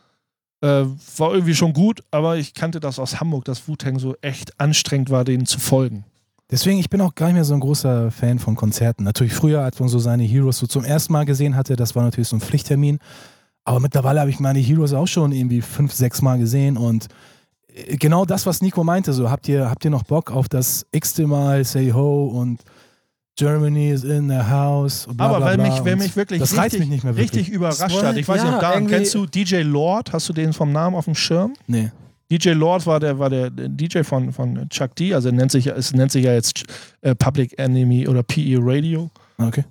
D: War irgendwie schon gut, aber ich kannte das aus Hamburg, dass Wu-Tang so echt anstrengend war, denen zu folgen.
C: Deswegen, ich bin auch gar nicht mehr so ein großer Fan von Konzerten. Natürlich früher, als man so seine Heroes so zum ersten Mal gesehen hatte, das war natürlich so ein Pflichttermin. Aber mittlerweile habe ich meine Heroes auch schon irgendwie 5, 6 Mal gesehen und genau das, was Nico meinte, so habt ihr noch Bock auf das x-te Mal Say Ho und Germany is in the house. Bla,
D: aber
C: bla, bla.
D: wer mich wirklich
C: das reizt mich nicht mehr wirklich.
D: richtig überrascht hat. Ich weiß nicht, ob kennst du DJ Lord? Hast du den vom Namen auf dem Schirm?
C: Nee.
D: DJ Lord war der DJ von Chuck D. Also es nennt sich ja jetzt Public Enemy oder PE Radio.
C: Okay.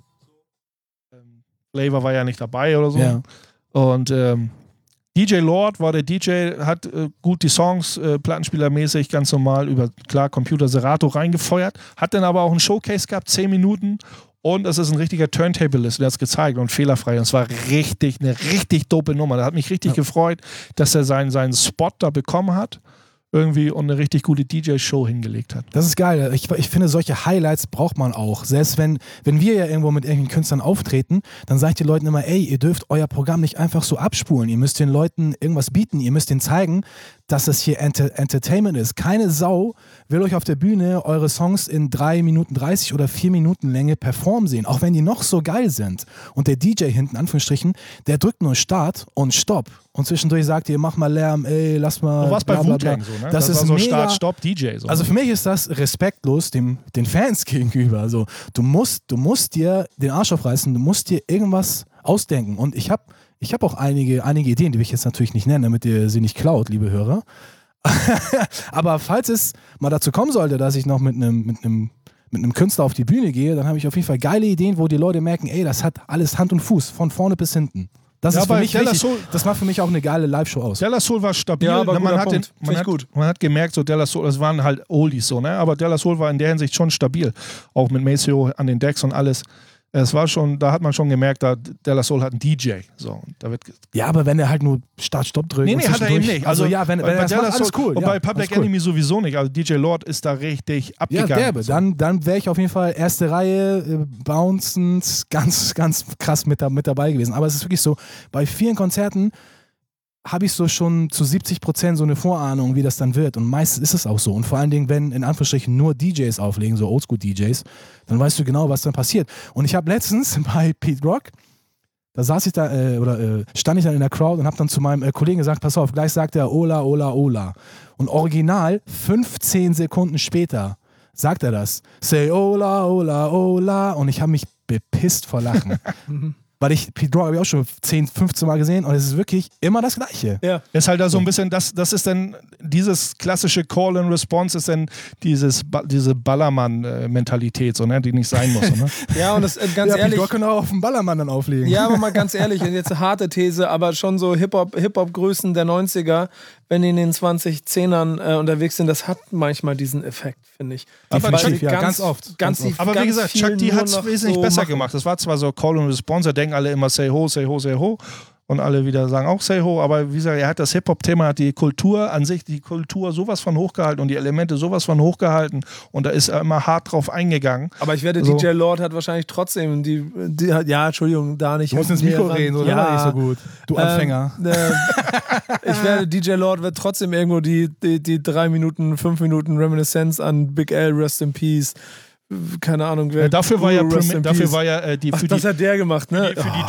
D: Flavor war ja nicht dabei oder so.
C: Ja.
D: Und DJ Lord war der DJ, hat gut die Songs plattenspielermäßig ganz normal über, klar, Computer Serato reingefeuert, hat dann aber auch einen Showcase gehabt, 10 Minuten und es ist ein richtiger Turntablist, der hat es gezeigt und fehlerfrei und es war eine richtig dope Nummer. Da hat mich richtig gefreut, dass er seinen Spot da bekommen hat irgendwie und eine richtig gute DJ-Show hingelegt hat.
C: Das ist geil. Ich finde, solche Highlights braucht man auch. Selbst wenn wir ja irgendwo mit irgendwelchen Künstlern auftreten, dann sage ich den Leuten immer, ey, ihr dürft euer Programm nicht einfach so abspulen. Ihr müsst den Leuten irgendwas bieten. Ihr müsst denen zeigen, dass das hier Entertainment ist. Keine Sau will euch auf der Bühne eure Songs in 3 Minuten 30 oder 4 Minuten Länge performen sehen, auch wenn die noch so geil sind. Und der DJ hinten, Anführungsstrichen, der drückt nur Start und Stopp. Und zwischendurch sagt ihr, mach mal Lärm, ey, lass mal.
D: Du warst bei Wu-Tang so, ne?
C: Das ist
D: war so
C: mega,
D: Start, Stopp, DJ. So.
C: Also für mich ist das respektlos den Fans gegenüber. Also du musst dir den Arsch aufreißen, du musst dir irgendwas ausdenken. Und ich hab auch einige Ideen, die will ich jetzt natürlich nicht nennen, damit ihr sie nicht klaut, liebe Hörer. Aber falls es mal dazu kommen sollte, dass ich noch mit einem Künstler auf die Bühne gehe, dann habe ich auf jeden Fall geile Ideen, wo die Leute merken, ey, das hat alles Hand und Fuß, von vorne bis hinten. Das ist für mich wichtig. Das macht für mich auch eine geile Live-Show aus.
D: De La Soul war stabil.
B: Ja, aber
D: man hat gemerkt, so De La Soul, das waren halt Oldies so, ne? Aber De La Soul war in der Hinsicht schon stabil. Auch mit Maceo an den Decks und alles. Es war schon, da hat man schon gemerkt, De La Soul hat einen DJ. So, da wird
C: ja, aber wenn er halt nur Start-Stopp drückt.
D: Nee, hat er eben nicht.
C: Also ja, wenn er das macht, alles cool.
D: Und
C: ja,
D: bei Public Enemy sowieso nicht. Also DJ Lord ist da richtig abgegangen.
C: Ja, derbe. Dann wäre ich auf jeden Fall erste Reihe, bouncend, ganz, ganz krass mit dabei gewesen. Aber es ist wirklich so, bei vielen Konzerten habe ich so schon zu 70% so eine Vorahnung, wie das dann wird. Und meistens ist es auch so. Und vor allen Dingen, wenn in Anführungsstrichen nur DJs auflegen, so Oldschool-DJs, dann weißt du genau, was dann passiert. Und ich habe letztens bei Pete Rock, da saß ich da, stand ich dann in der Crowd und habe dann zu meinem Kollegen gesagt, pass auf, gleich sagt er Ola, Ola, Ola. Und original 15 Sekunden später sagt er das. Say Ola, Ola, Ola. Und ich habe mich bepisst vor Lachen. Weil ich Pete Rock habe ich auch schon 10, 15 Mal gesehen und es ist wirklich immer das Gleiche.
B: Ja.
D: Ist halt da so ein bisschen, das ist dann dieses klassische Call and Response ist dann diese Ballermann-Mentalität, so, ne, die nicht sein muss. So, ne?
B: Ja, und das ganz ehrlich.
C: Pete Rock kann auch auf den Ballermann dann auflegen.
B: Ja, aber mal ganz ehrlich, jetzt eine harte These, aber schon so Hip-Hop-Größen der 90er, wenn die in den 2010ern unterwegs sind, das hat manchmal diesen Effekt, finde ich.
C: Aber ganz oft.
D: Aber wie gesagt, Chuck D hat es wesentlich besser gemacht. Das war zwar so Call and Response, da denken alle immer Say Ho, Say Ho, Say Ho. Und alle wieder sagen auch Say Ho, aber wie gesagt, er hat das Hip-Hop-Thema, hat die Kultur an sich, die Kultur sowas von hochgehalten und die Elemente sowas von hochgehalten und da ist er immer hart drauf eingegangen.
B: Aber ich wette, so. DJ Lord hat wahrscheinlich trotzdem ja, Entschuldigung, da nicht.
C: Du musst ins Mikro reden, oder? Ja, nicht so gut. Du Anfänger.
B: Ich werde, DJ Lord wird trotzdem irgendwo die 3 Minuten, 5 Minuten Reminiscence an Big L, Rest in Peace. Keine Ahnung, wer.
D: Dafür war die.
B: Das hat der gemacht, ne?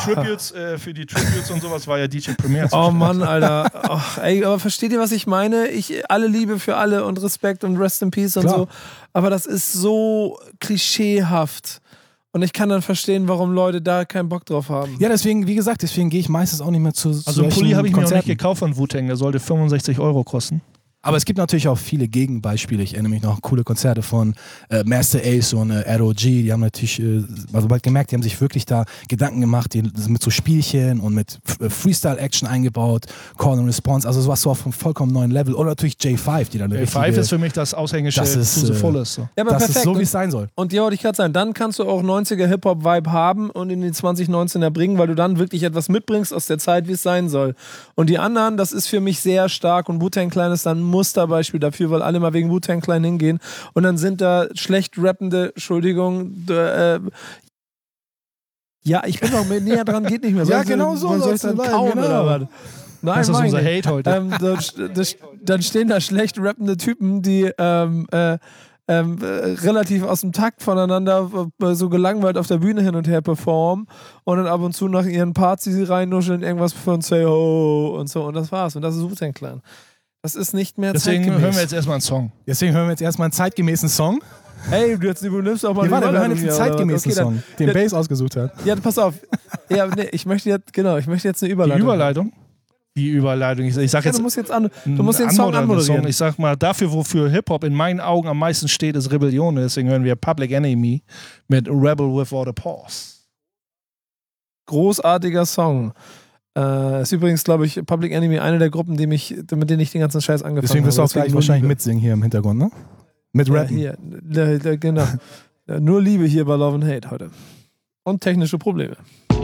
D: Für die Tributes und sowas war ja DJ Premier.
B: Oh Mann, Alter. Oh, ey, aber versteht ihr, was ich meine? Alle Liebe für alle und Respekt und Rest in Peace und
C: Klar.
B: so. Aber das ist so klischeehaft. Und ich kann dann verstehen, warum Leute da keinen Bock drauf haben.
C: Ja, deswegen gehe ich meistens auch nicht mehr zu
D: Also einen Pulli habe ich mir noch nicht gekauft von Wu-Tang, der sollte 65 € kosten.
C: Aber es gibt natürlich auch viele Gegenbeispiele. Ich erinnere mich noch an coole Konzerte von Master Ace und ROG. Die haben natürlich, also bald gemerkt, die haben sich wirklich da Gedanken gemacht, die mit so Spielchen und mit Freestyle-Action eingebaut, Call and Response, also sowas so auf einem vollkommen neuen Level. Oder natürlich J5, die dann
D: J5 ist für mich das Aushängeschild
C: to
D: the fullest. So.
B: Ja, aber
C: das
B: perfekt.
C: ist so, wie es sein soll.
B: Und ja, wollte ich gerade sagen, dann kannst du auch 90er Hip-Hop-Vibe haben und in die 2019er bringen, weil du dann wirklich etwas mitbringst aus der Zeit, wie es sein soll. Und die anderen, das ist für mich sehr stark und Wu-Tang Clan ist dann ein Musterbeispiel dafür, weil alle mal wegen Wu-Tang Clan hingehen und dann sind da schlecht rappende, Entschuldigung, ja, ich bin noch näher dran, geht nicht mehr.
C: Ja, genau so
B: soll ich dann kauen
C: genau.
B: oder was? Nein,
D: Das ist unser
B: meine ich.
D: Hate heute.
B: Dann stehen da schlecht rappende Typen, die relativ aus dem Takt voneinander so gelangweilt auf der Bühne hin und her performen und dann ab und zu nach ihren Parts, die sie reinnuscheln, irgendwas von Say Ho und so und das war's. Und das ist Wu-Tang Clan. Das ist nicht mehr
D: Deswegen
B: zeitgemäß.
D: hören wir jetzt erstmal einen Song.
C: Deswegen hören wir jetzt erstmal einen zeitgemäßen Song.
B: Hey, du nimmst auch mal
C: Wir hören
B: Überleitung
C: jetzt einen
B: hier,
C: zeitgemäßen
B: okay,
C: Song, den Bass ausgesucht hat.
B: Ja, pass auf. Ja, nee, ich möchte jetzt eine Überleitung.
D: Die Überleitung? Die Überleitung. Ich sag
B: Ja,
D: jetzt.
B: du musst den Song anmoderieren.
D: Ich sag mal, dafür, wofür Hip-Hop in meinen Augen am meisten steht, ist Rebellion. Deswegen hören wir Public Enemy mit Rebel Without a Pause.
B: Großartiger Song. Ist übrigens, glaube ich, Public Enemy eine der Gruppen, mit denen ich den ganzen Scheiß angefangen habe.
C: Deswegen wirst du auch gleich wahrscheinlich mitsingen hier im Hintergrund, ne? Mit Rappen.
B: Hier, genau. Nur Liebe hier bei Love and Hate heute. Und technische Probleme.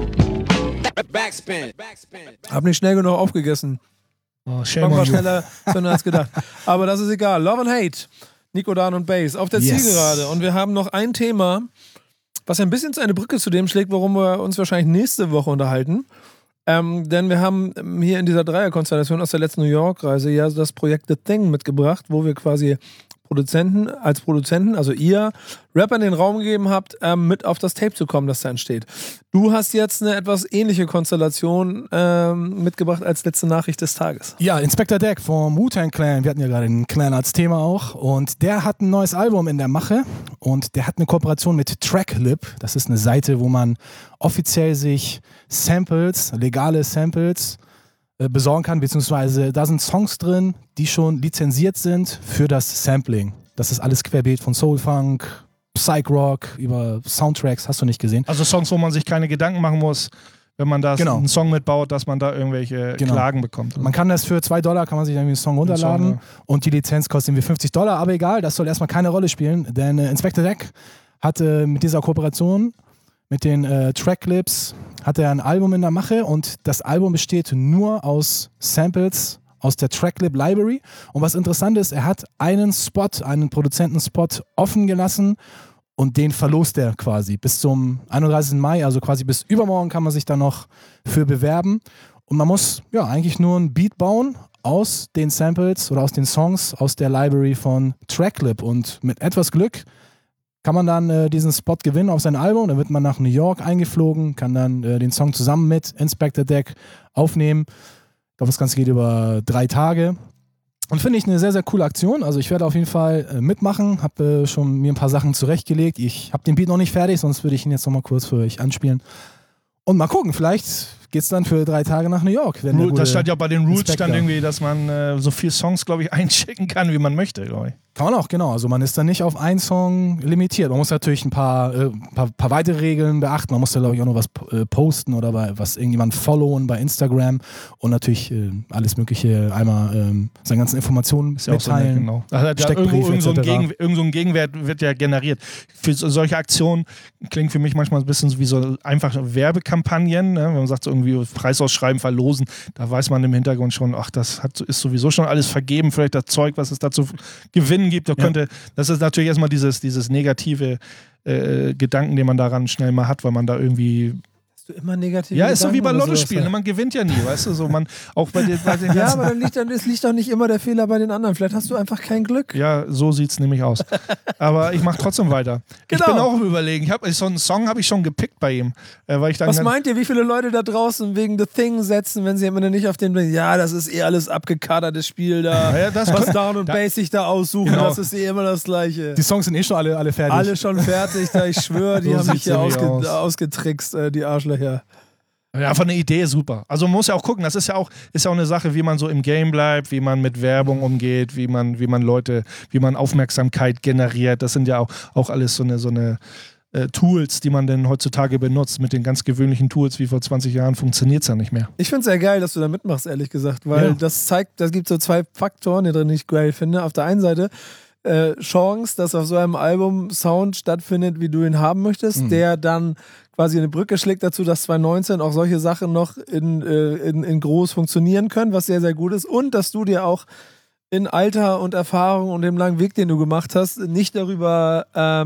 A: Backspin.
B: Hab nicht schnell genug aufgegessen.
D: Oh, shame
B: War
D: on you.
B: schneller als gedacht. Aber das ist egal. Love and Hate. Nico Dan und Bass auf der Zielgerade. Und wir haben noch ein Thema, was ein bisschen eine Brücke zu dem schlägt, worum wir uns wahrscheinlich nächste Woche unterhalten. Denn wir haben hier in dieser Dreierkonstellation aus der letzten New York-Reise ja das Projekt The Thing mitgebracht, wo wir quasi als Produzenten, also ihr Rapper in den Raum gegeben habt, mit auf das Tape zu kommen, das da entsteht. Du hast jetzt eine etwas ähnliche Konstellation mitgebracht als letzte Nachricht des Tages.
C: Ja, Inspector Deck vom Wu-Tang Clan, wir hatten ja gerade den Clan als Thema auch und der hat ein neues Album in der Mache und der hat eine Kooperation mit Tracklip, das ist eine Seite, wo man offiziell sich Samples, legale Samples besorgen kann, beziehungsweise da sind Songs drin, die schon lizenziert sind für das Sampling. Das ist alles querbeet von Soulfunk, Psych-Rock, über Soundtracks, hast du nicht gesehen.
D: Also Songs, wo man sich keine Gedanken machen muss, wenn man da
C: Genau.
D: einen Song mitbaut, dass man da irgendwelche Klagen bekommt.
C: Man kann das für $2, kann man sich irgendwie einen Song runterladen und die Lizenz kostet irgendwie $50, aber egal, das soll erstmal keine Rolle spielen, denn Inspector Deck hat mit dieser Kooperation mit den Trackclips hat er ein Album in der Mache und das Album besteht nur aus Samples aus der Tracklip Library. Und was interessant ist, er hat einen Produzentenspot offen gelassen und den verlost er quasi bis zum 31. Mai, also quasi bis übermorgen kann man sich da noch für bewerben. Und man muss ja eigentlich nur ein Beat bauen aus den Samples oder aus den Songs aus der Library von Tracklip und mit etwas Glück kann man dann diesen Spot gewinnen auf sein Album. Dann wird man nach New York eingeflogen, kann dann den Song zusammen mit Inspector Deck aufnehmen. Ich glaube, das Ganze geht über 3 Tage. Und finde ich eine sehr, sehr coole Aktion. Also ich werde auf jeden Fall mitmachen, habe schon mir ein paar Sachen zurechtgelegt. Ich habe den Beat noch nicht fertig, sonst würde ich ihn jetzt noch mal kurz für euch anspielen. Und mal gucken, vielleicht geht's dann für 3 Tage nach New York.
D: Das stand ja auch bei den Rules,
C: Inspector.
D: stand irgendwie, dass man so viele Songs, glaube ich, einschicken kann, wie man möchte, glaube ich.
C: Kann man auch, genau. Also man ist dann nicht auf einen Song limitiert. Man muss natürlich ein paar weitere Regeln beachten. Man muss da, glaube ich, auch noch was posten oder was irgendjemand followen bei Instagram und natürlich alles Mögliche einmal seine ganzen Informationen
D: Ist ja auch so
C: mitteilen.
D: nett, genau. Also hat ja
C: Steckbriefe
D: irgend so ein Gegenwert wird ja generiert. Für solche Aktionen klingt für mich manchmal ein bisschen wie so einfach Werbekampagnen, ne? Wenn man sagt, so irgendwie Preisausschreiben, verlosen, da weiß man im Hintergrund schon, ach, ist sowieso schon alles vergeben, vielleicht das Zeug, was es da zu gewinnen gibt. Das ist natürlich erstmal dieses negative Gedanken, den man daran schnell mal hat, weil man da irgendwie.
B: Hast du immer negative
D: Ja, ist so wie bei
B: Gedanken oder
D: Lottospielen,
B: sowas?
D: man gewinnt ja nie, weißt du, so man auch bei den
B: Ja,
D: ganzen,
B: aber es liegt doch nicht immer der Fehler bei den anderen. Vielleicht hast du einfach kein Glück.
D: ja, so sieht's nämlich aus. Aber ich mache trotzdem weiter.
B: Genau.
D: Ich bin auch im Überlegen. So einen Song habe ich schon gepickt bei ihm, weil ich dann
B: Was meint ihr, wie viele Leute da draußen wegen The Thing setzen, wenn sie am Ende nicht auf den, ja, das ist eh alles abgekadertes Spiel da,
D: Ja, das
B: was
D: könnte-
B: Down und Bass sich da aussuchen,
D: Genau.
B: das ist eh immer das Gleiche.
C: Die Songs sind eh schon alle fertig.
B: Alle schon fertig, da ich schwöre, die
D: So
B: haben mich
D: sieht's
B: hier
D: nämlich aus.
B: ausgetrickst, die Arschlöcher.
D: Ja, von der Idee super. Also man muss ja auch gucken, das ist ja auch eine Sache, wie man so im Game bleibt, wie man mit Werbung umgeht, wie man Aufmerksamkeit generiert. Das sind ja auch alles so eine Tools, die man denn heutzutage benutzt. Mit den ganz gewöhnlichen Tools wie vor 20 Jahren funktioniert es ja nicht mehr.
B: Ich finde es sehr geil, dass du da mitmachst, ehrlich gesagt, weil das gibt so zwei Faktoren, die ich geil finde. Auf der einen Seite Chance, dass auf so einem Album Sound stattfindet, wie du ihn haben möchtest, der dann quasi eine Brücke schlägt dazu, dass 2019 auch solche Sachen noch in groß funktionieren können, was sehr, sehr gut ist. Und dass du dir auch in Alter und Erfahrung und dem langen Weg, den du gemacht hast, nicht darüber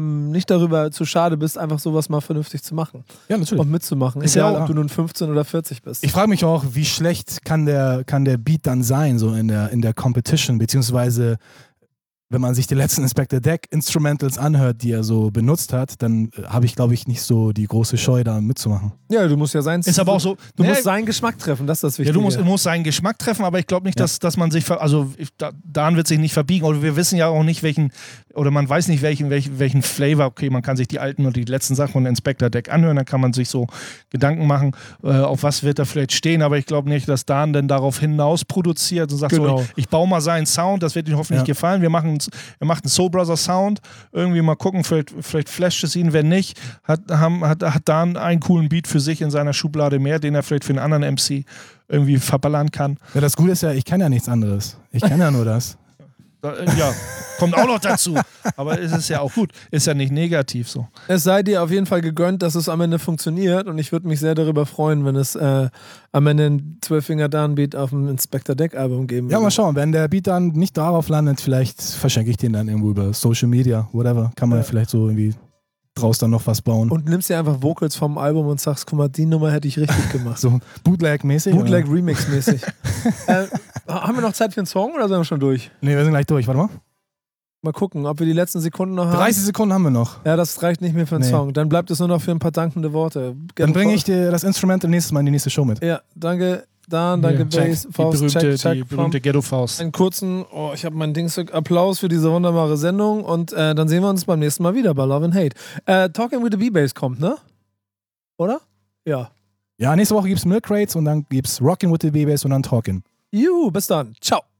B: zu schade bist, einfach sowas mal vernünftig zu machen.
C: Ja, natürlich.
B: Und mitzumachen.
C: Ist
B: Egal,
C: ja auch,
B: ob du nun 15 oder 40 bist.
C: Ich frage mich auch, wie schlecht kann der Beat dann sein, so in der Competition, beziehungsweise wenn man sich die letzten Inspector Deck Instrumentals anhört, die er so benutzt hat, dann habe ich, glaube ich, nicht so die große Scheu, da mitzumachen.
B: Ja, du musst ja
D: ist aber auch so,
B: du musst seinen Geschmack treffen, das ist das Wichtige.
D: Ja, du musst seinen Geschmack treffen, aber ich glaube nicht, dass man sich, daran wird sich nicht verbiegen, oder wir wissen ja auch nicht, man weiß nicht, welchen Flavor, okay, man kann sich die alten und die letzten Sachen von Inspector Deck anhören, dann kann man sich so Gedanken machen, auf was wird da vielleicht stehen, aber ich glaube nicht, dass Dan dann darauf hinaus produziert und sagt so, ich baue mal seinen Sound, das wird ihm hoffentlich gefallen, er macht einen Soul Brother Sound, irgendwie mal gucken, vielleicht flasht es ihn, wenn nicht, hat Dan einen coolen Beat für sich in seiner Schublade mehr, den er vielleicht für einen anderen MC irgendwie verballern kann.
C: Ja, das Gute ist ja, ich kann ja nichts anderes. Ich kann ja nur das.
D: Ja, kommt auch noch dazu. Aber es ist ja auch gut. Ist ja nicht negativ so.
B: Es sei dir auf jeden Fall gegönnt, dass es am Ende funktioniert und ich würde mich sehr darüber freuen, wenn es am Ende ein 12-Finger-Dan-Beat auf dem Inspector Deck-Album geben würde.
C: Ja, mal schauen. Wenn der Beat dann nicht darauf landet, vielleicht verschenke ich den dann irgendwo über Social Media, whatever. Kann man vielleicht so irgendwie draus dann noch was bauen.
B: Und nimmst dir einfach Vocals vom Album und sagst, guck mal, die Nummer hätte ich richtig gemacht.
C: So Bootleg-mäßig?
B: Bootleg-Remix-mäßig. Haben wir noch Zeit für einen Song oder sind wir schon durch?
C: Nee, wir sind gleich durch. Warte mal.
B: Mal gucken, ob wir die letzten Sekunden noch haben.
C: 30 Sekunden haben wir noch.
B: Ja, das reicht nicht mehr für einen Song. Dann bleibt es nur noch für ein paar dankende Worte.
C: Dann bringe ich dir das Instrumental nächstes Mal in die nächste Show mit.
B: Ja, danke Dan, danke Bass,
D: Faust, die berühmte Ghetto-Faust.
B: Einen kurzen, ich habe mein Ding, Applaus für diese wunderbare Sendung und dann sehen wir uns beim nächsten Mal wieder bei Love and Hate. Talking with the B-Bass kommt, ne? Oder? Ja.
C: Ja, nächste Woche gibt's Milk Crates und dann gibt's Rockin' with the B-Bass und dann Talkin'.
B: Juhu, bis dann. Ciao.